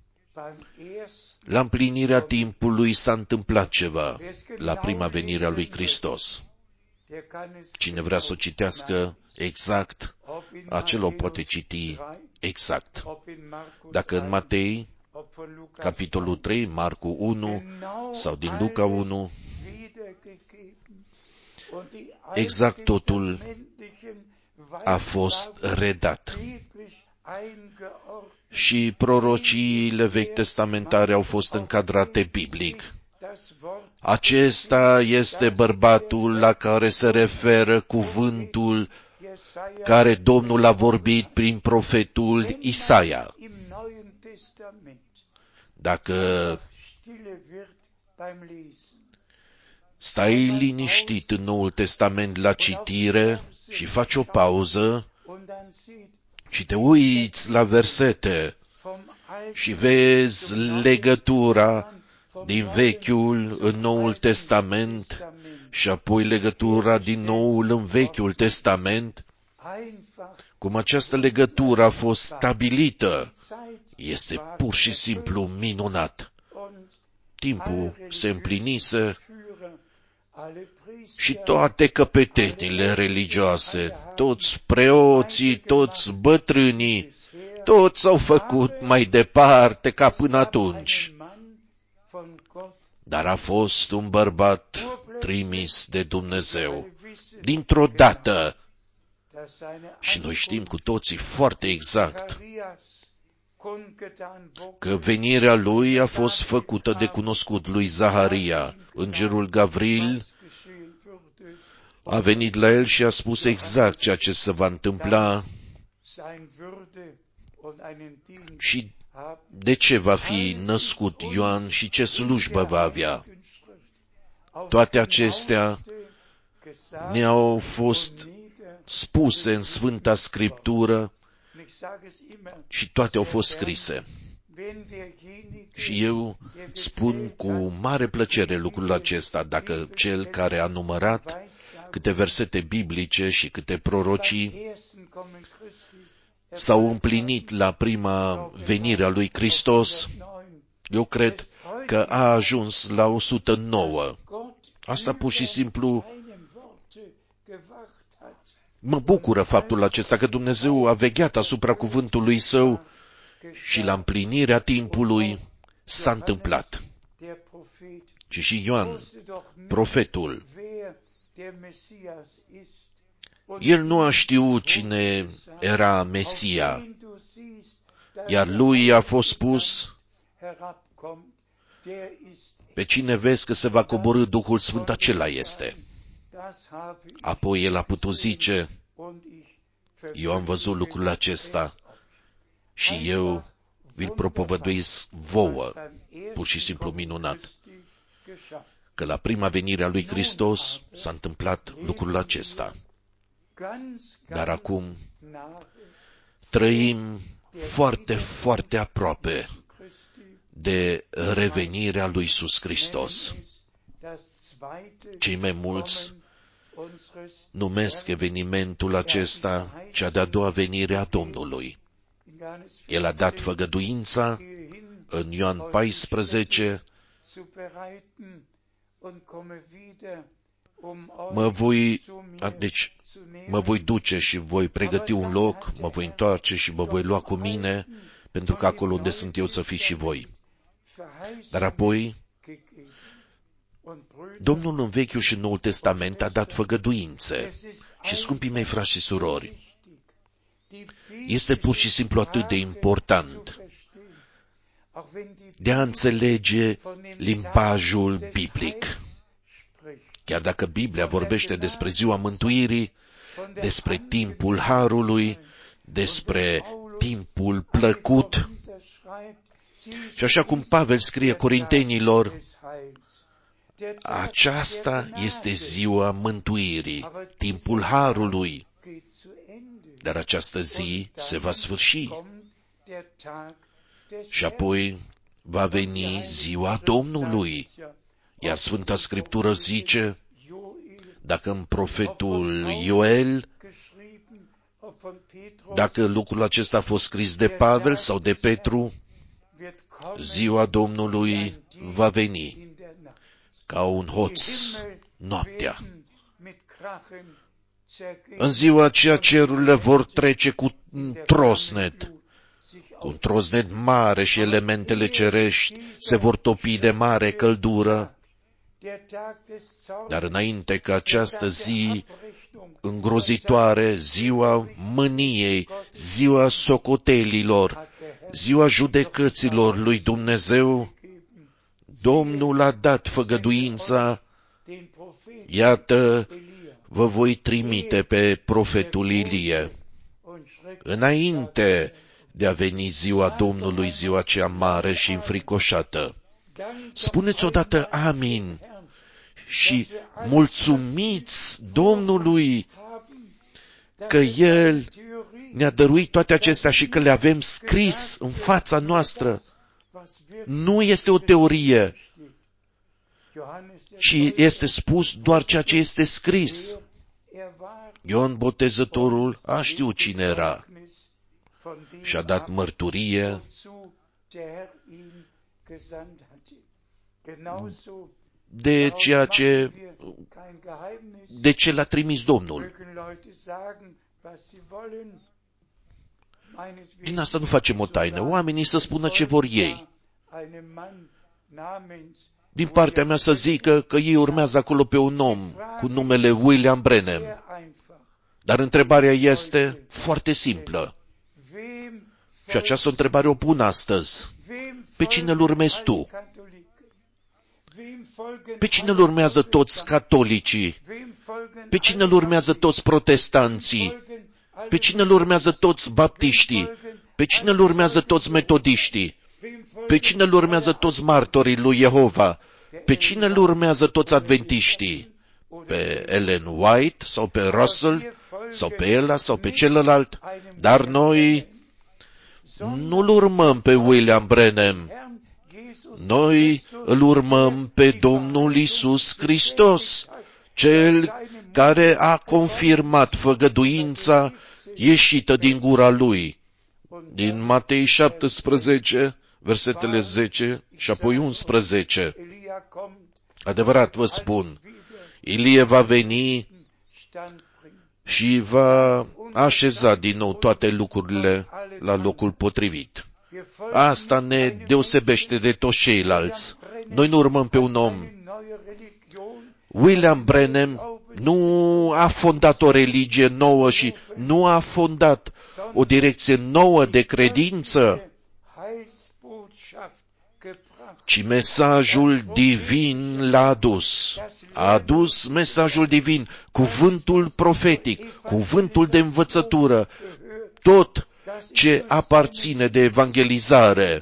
La împlinirea timpului s-a întâmplat ceva la prima venire a lui Hristos. Cine vrea să o citească exact, acela o poate citi exact. Dacă în Matei, capitolul trei, Marcu unu sau din Luca unu, exact totul a fost redat. și prorociile vechi testamentare au fost încadrate biblic. Acesta este bărbatul la care se referă cuvântul care Domnul a vorbit prin profetul Isaia. Dacă stai liniștit în Noul Testament la citire și faci o pauză și te uiți la versete și vezi legătura din Vechiul în Noul Testament și apoi legătura din Noul în Vechiul Testament, cum această legătură a fost stabilită, este pur și simplu minunat. Timpul se împlinise și toate căpetenile religioase, toți preoții, toți bătrânii, toți s-au făcut mai departe ca până atunci. Dar a fost un bărbat trimis de Dumnezeu, dintr-o dată. Și noi știm cu toții foarte exact că venirea lui a fost făcută de cunoscut lui Zaharia. Îngerul Gavril a venit la el și a spus exact ceea ce se va întâmpla și de ce va fi născut Ioan și ce slujbă va avea. Toate acestea ne-au fost spuse în Sfânta Scriptură și toate au fost scrise. Și eu spun cu mare plăcere lucrul acesta, dacă cel care a numărat câte versete biblice și câte prorocii s-au împlinit la prima venire a lui Hristos, eu cred că a ajuns la o sută nouă. Asta pur și simplu mă bucură faptul acesta că Dumnezeu a vegheat asupra cuvântului Său și la împlinirea timpului s-a întâmplat. Și și Ioan, profetul, el nu a știut cine era Mesia, iar lui a fost spus: pe cine vezi că se va coborî Duhul Sfânt, acela este. Apoi el a putut zice: eu am văzut lucrul acesta și eu vi-l propovăduiesc vouă, pur și simplu minunat, că la prima venire a lui Hristos s-a întâmplat lucrul acesta. Dar acum trăim foarte, foarte aproape de revenirea lui Iisus Hristos. Cei mai mulți numesc evenimentul acesta cea de-a doua venire a Domnului. El a dat făgăduința în Ioan paisprezece: mă voi, deci, mă voi duce și voi pregăti un loc, mă voi întoarce și mă voi lua cu mine, pentru că acolo unde sunt eu să fiți și voi. Dar apoi, Domnul în Vechiul și Noul Testament a dat făgăduințe. Și, scumpii mei frați și surori, este pur și simplu atât de important de a înțelege limbajul biblic. Chiar dacă Biblia vorbește despre ziua mântuirii, despre timpul harului, despre timpul plăcut, și așa cum Pavel scrie Corintenilor, aceasta este ziua mântuirii, timpul harului, dar această zi se va sfârși. Și apoi va veni ziua Domnului. Iar Sfânta Scriptură zice, dacă în profetul Ioel, dacă lucrul acesta a fost scris de Pavel sau de Petru, ziua Domnului va veni ca un hoț noaptea. În ziua aceea cerurile vor trece cu un trosnet, cu un trosnet mare, și elementele cerești se vor topi de mare căldură Dar înainte ca această zi îngrozitoare, ziua mâniei, ziua socotelilor, ziua judecăților lui Dumnezeu, Domnul a dat făgăduința: iată, vă voi trimite pe profetul Ilie. Înainte de a veni ziua Domnului, ziua cea mare și înfricoșată. Spuneți odată amin și mulțumiți Domnului că El ne-a dăruit toate acestea și că le avem scris în fața noastră. Nu este o teorie, ci este spus doar ceea ce este scris. Ioan Botezătorul a știut cine era și a dat mărturie de ceea ce, de ce l-a trimis Domnul. Din asta nu facem o taină. Oamenii să spună ce vor ei. Din partea mea să zică că ei urmează acolo pe un om cu numele William Branham. Dar întrebarea este foarte simplă. Și această întrebare o pun astăzi. Pe cine îl urmezi tu? Pe cine îl urmează toți catolicii? Pe cine îl urmează toți protestanții? Pe cine îl urmează toți baptiștii? Pe cine îl urmează toți metodiștii? Pe cine îl urmează toți martorii lui Jehova? Pe cine îl urmează toți adventiștii? Pe Ellen White sau pe Russell sau pe ăla sau pe celălalt? Dar noi nu-l urmăm pe William Branham. Noi îl urmăm pe Domnul Iisus Hristos, Cel care a confirmat făgăduința ieșită din gura Lui. Din Matei șaptesprezece, versetele zece și apoi unsprezece. Adevărat vă spun, Ilie va veni și va așeza din nou toate lucrurile la locul potrivit. Asta ne deosebește de toți ceilalți. Noi nu urmăm pe un om. William Branham nu a fondat o religie nouă și nu a fondat o direcție nouă de credință, ci mesajul divin l-a adus. A adus mesajul divin, cuvântul profetic, cuvântul de învățătură, tot ce aparține de evangelizare.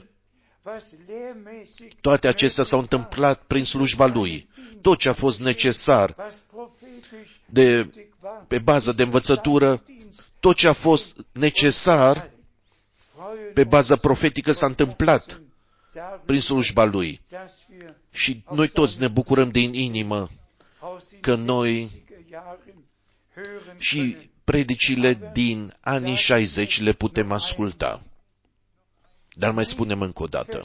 Toate acestea s-au întâmplat prin slujba Lui. Tot ce a fost necesar de, pe bază de învățătură, tot ce a fost necesar pe bază profetică s-a întâmplat prin slujba Lui. Și noi toți ne bucurăm din inimă că noi și predicile din anii șaizeci le putem asculta. Dar mai spunem încă o dată,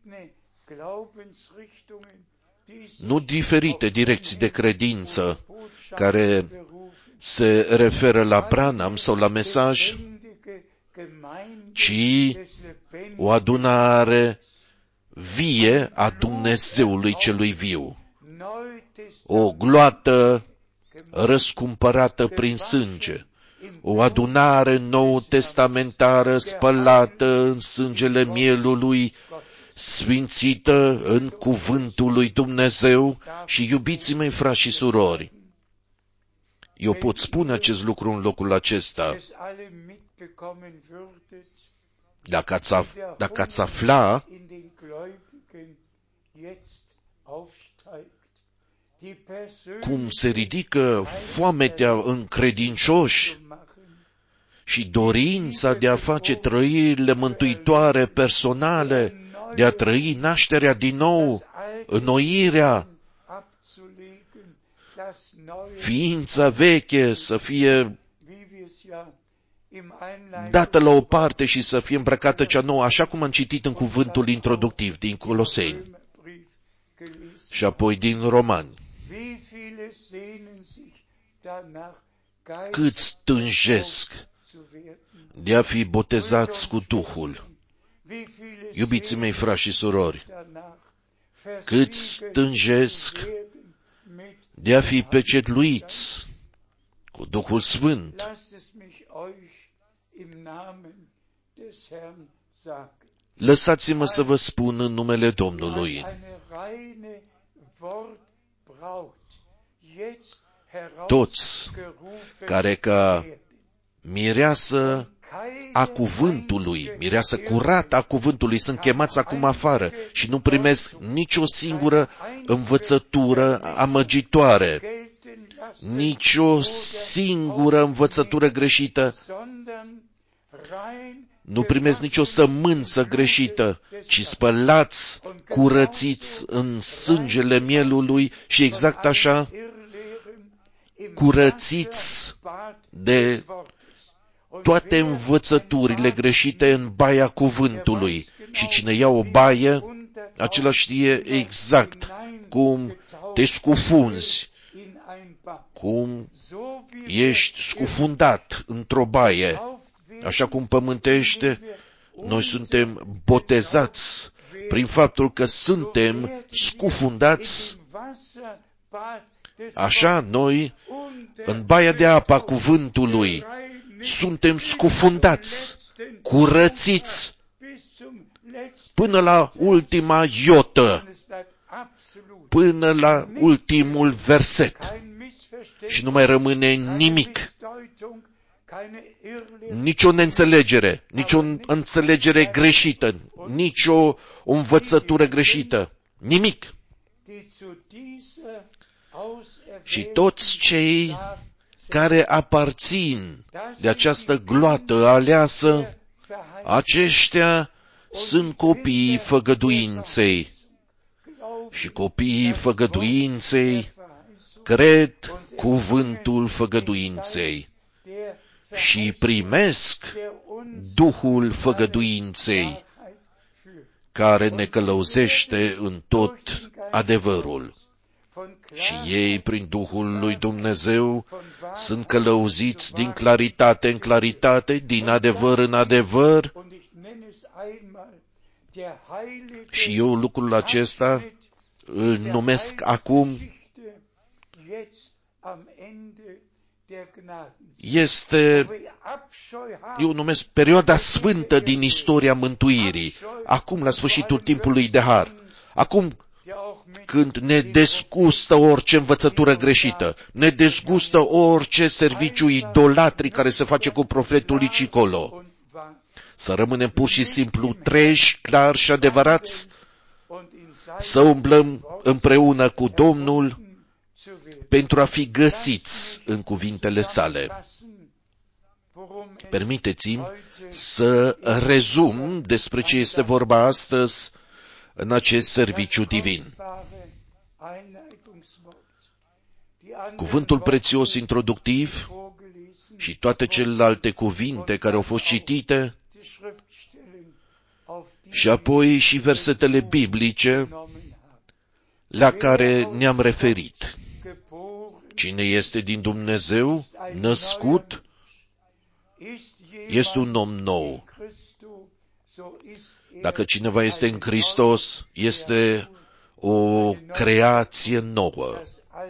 nu diferite direcții de credință care se referă la Branham sau la mesaj, ci o adunare vie a Dumnezeului celui viu. O gloată răscumpărată prin sânge, o adunare nou-testamentară spălată în sângele mielului, sfințită în cuvântul lui Dumnezeu și iubiții mei frați și surori. Eu pot spune acest lucru în locul acesta. Dacă ați, af- dacă ați afla cum se ridică foametea în credincioși și dorința de a face trăirile mântuitoare personale, de a trăi nașterea din nou, înnoirea, ființa veche să fie dată la o parte și să fie îmbrăcată cea nouă, așa cum am citit în cuvântul introductiv din Coloseni și apoi din Romani. Câți tânjesc de a fi botezați cu Duhul. Iubiții mei frați și surori, câți tânjesc de a fi pecetluiți cu Duhul Sfânt. Lăsați-mă să vă spun în numele Domnului. Toți care ca mireasă a cuvântului, mireasă curată a cuvântului, sunt chemați acum afară și nu primesc nicio singură învățătură amăgitoare, nicio singură învățătură greșită, nu primesc nicio sămânță greșită, ci spălați, curățiți în sângele mielului și exact așa curățiți de toate învățăturile greșite în baia cuvântului. Și cine ia o baie, acela știe exact cum te scufunzi, cum ești scufundat într-o baie. Așa cum pământește, noi suntem botezați prin faptul că suntem scufundați. Așa noi, în baia de apă a cuvântului, suntem scufundați, curățiți, până la ultima iotă, până la ultimul verset. Și nu mai rămâne nimic. Nicio neînțelegere, nicio înțelegere greșită, nicio învățătură greșită, nimic. Și toți cei care aparțin de această gloată aleasă, aceștia sunt copiii făgăduinței. Și copiii făgăduinței cred cuvântul făgăduinței și primesc Duhul făgăduinței, care ne călăuzește în tot adevărul. Și ei, prin Duhul lui Dumnezeu, sunt călăuziți din claritate în claritate, din adevăr în adevăr. Și eu lucrul acesta îl numesc acum, este, eu numesc perioada sfântă din istoria mântuirii, acum la sfârșitul timpului de har, acum când ne dezgustă orice învățătură greșită, ne dezgustă orice serviciu idolatric care se face cu profetul Icicolo. Să rămânem pur și simplu treji, clari și adevărați, să umblăm împreună cu Domnul pentru a fi găsiți în cuvintele sale. Permiteți-mi să rezum despre ce este vorba astăzi în acest serviciu divin. Cuvântul prețios introductiv și toate celelalte cuvinte care au fost citite și apoi și versetele biblice la care ne-am referit. Cine este din Dumnezeu, născut, este un om nou. Dacă cineva este în Hristos, este o creație nouă.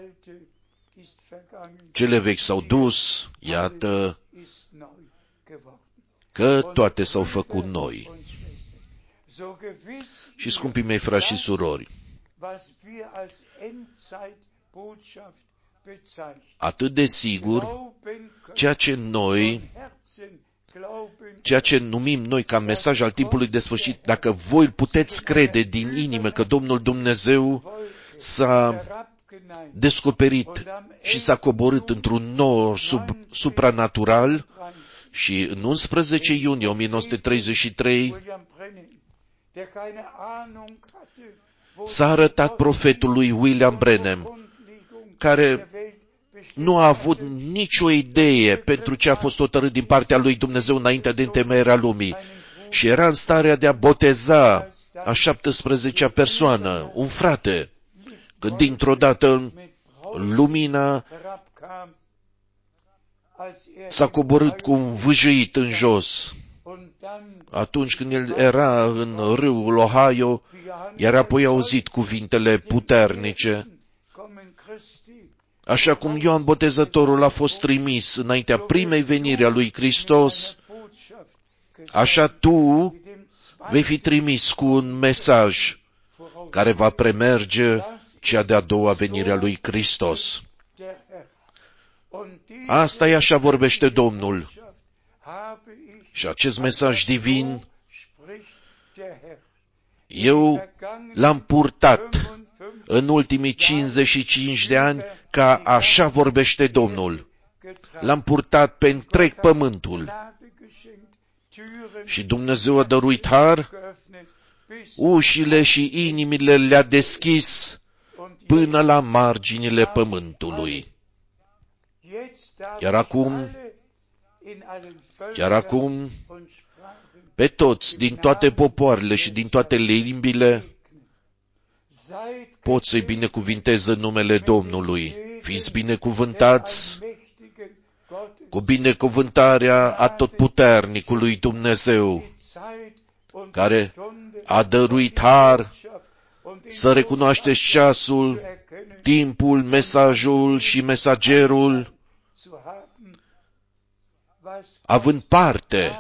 Cele vechi s-au dus, iată că toate s-au făcut noi. Și scumpii mei frați și surori, atât de sigur, ceea ce noi, ceea ce numim noi ca mesaj al timpului de sfârșit, dacă voi puteți crede din inimă că Domnul Dumnezeu s-a descoperit și s-a coborât într-un nor sub, supranatural și în unsprezece iunie o mie nouă sute treizeci și trei s-a arătat profetului William Branham, care nu a avut nicio idee pentru ce a fost hotărât din partea lui Dumnezeu înainte de întemeierea lumii și era în starea de a boteza a șaptesprezecea persoană, un frate, când dintr-o dată lumina s-a coborât cu un vâjâit în jos. Atunci când el era în râul Ohio, iar apoi a auzit cuvintele puternice: Așa cum Ioan Botezătorul a fost trimis înaintea primei veniri a lui Hristos, așa tu vei fi trimis cu un mesaj care va premerge cea de-a doua venire a lui Hristos. Asta e, așa vorbește Domnul. Și acest mesaj divin eu l-am purtat în ultimii cincizeci și cinci de ani ca așa vorbește Domnul. L-am purtat pe întreg pământul. Și Dumnezeu a dăruit har, ușile și inimile le-a deschis până la marginile pământului. Iar acum, iar acum, pe toți, din toate popoarele și din toate limbile, pot să-i binecuvinteze numele Domnului. Fiți binecuvântați cu binecuvântarea atotputernicului Dumnezeu, care a dăruit har să recunoașteți ceasul, timpul, mesajul și mesagerul, având parte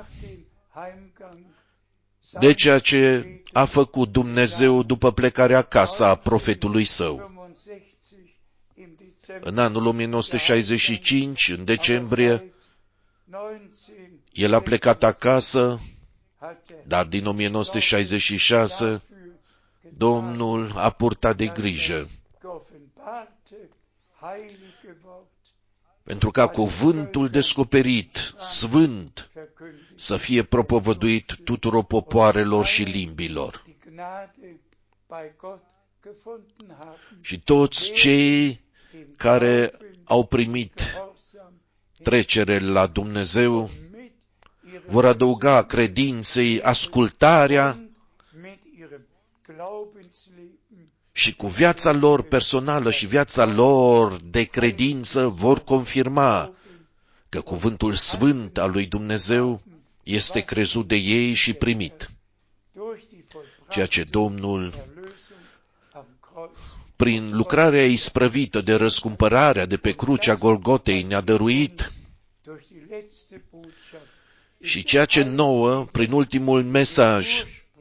de ceea ce a făcut Dumnezeu după plecarea acasă a profetului său. În anul o mie nouă sute șaizeci și cinci, în decembrie, el a plecat acasă, dar din o mie nouă sute șaizeci și șase, Domnul a purtat de grijă pentru ca cuvântul descoperit, sfânt, să fie propovăduit tuturor popoarelor și limbilor. Și toți cei care au primit trecere la Dumnezeu vor adăuga credinței ascultarea și cu viața lor personală și viața lor de credință vor confirma că cuvântul sfânt al lui Dumnezeu este crezut de ei și primit. Ceea ce Domnul, prin lucrarea isprăvită de răscumpărarea de pe crucea Golgotei, ne-a dăruit, și ceea ce nouă, prin ultimul mesaj,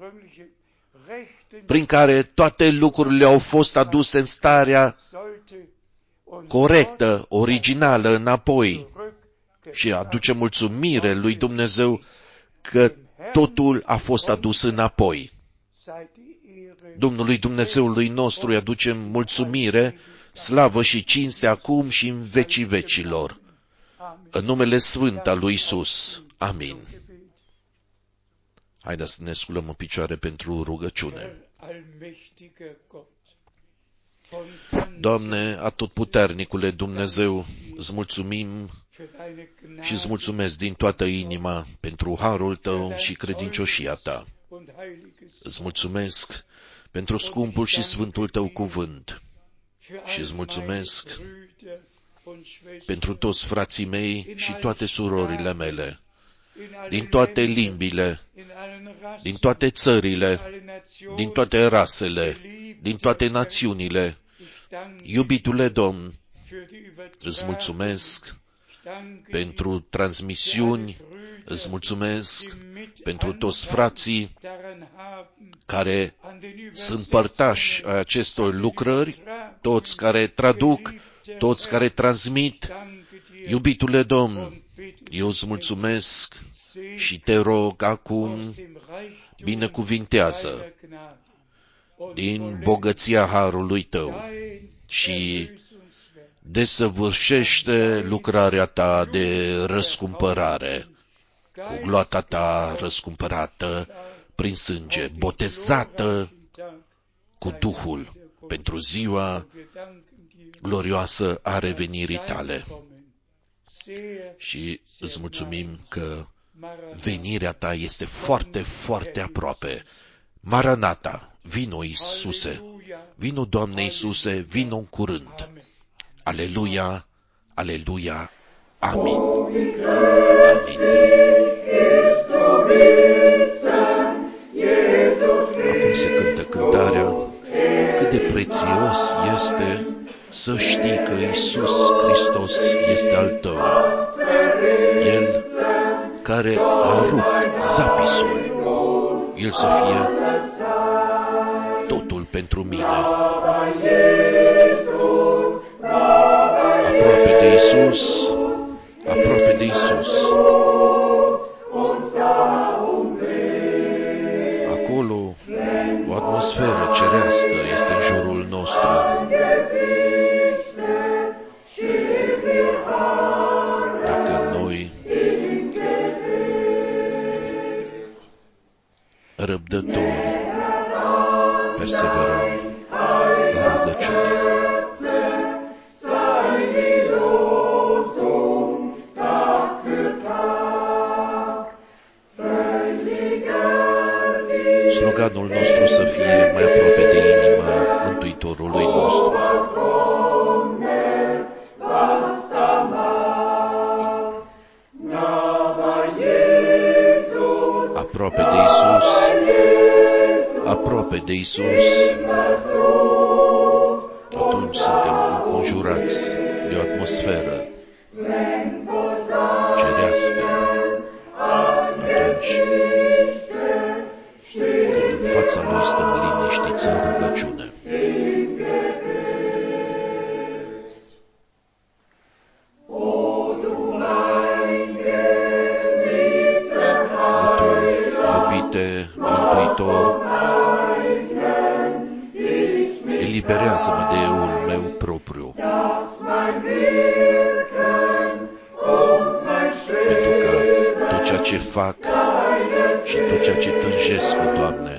prin care toate lucrurile au fost aduse în starea corectă, originală, înapoi, și aduce mulțumire lui Dumnezeu că totul a fost adus înapoi. Domnului Dumnezeului nostru îi aducem mulțumire, slavă și cinste acum și în vecii vecilor. În numele sfânt al lui Iisus. Amin. Haideți să ne sculăm în picioare pentru rugăciune. Doamne, atotputernicule Dumnezeu, îți mulțumim și îți mulțumesc din toată inima pentru harul Tău și credincioșia Ta. Îți mulțumesc pentru scumpul și sfântul Tău cuvânt și îți mulțumesc pentru toți frații mei și toate surorile mele, din toate limbile, din toate țările, din toate rasele, din toate națiunile. Iubitule Domn, îți mulțumesc pentru transmisiuni, îți mulțumesc pentru toți frații care sunt părtași ai acestor lucrări, toți care traduc, toți care transmit. Iubitule Domn, eu îți mulțumesc și te rog acum, binecuvintează din bogăția harului Tău și desăvârșește lucrarea Ta de răscumpărare, cu gloata Ta răscumpărată prin sânge, botezată cu Duhul pentru ziua glorioasă a revenirii Tale. Și îți mulțumim că venirea Ta este foarte, foarte aproape. Maranata, vino Iisuse, vino Doamne Iisuse, vino în curând. Aleluia, aleluia, amin. Amin. Acum se cântă cântarea: cât de prețios este să știi că Iisus Hristos este al tău. El care a rupt zapisul, El să fie totul pentru mine. Aproape de Iisus, aproape de Iisus. Acolo o atmosferă cerească este în jurul nostru. Dacă noi răbdători perseverăm în rugăciune. Sloganul nostru să fie mai aproape de inima Mântuitorului nostru. Aproape de Iisus, aproape de Iisus, atunci suntem înconjurați de o atmosferă cerească. Atunci când în fața Lui stăm liniștiți în rugăciune. Iubite Mântuitor, eliberează-mă de eul meu propriu, pentru că tot ceea ce fac și tot ceea ce tânjesc cu, Doamne,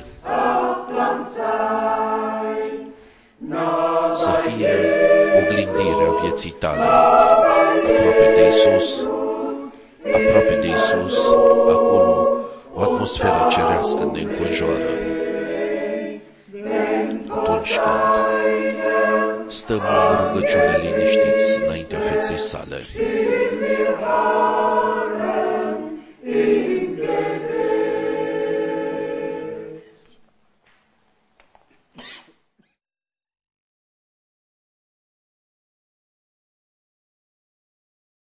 să fie oglindirea vieții Tale, aproape de Iisus, aproape de Iisus, acolo o atmosferă cerească ne înconjoară. Atunci când stăm în rugăciune liniștiți,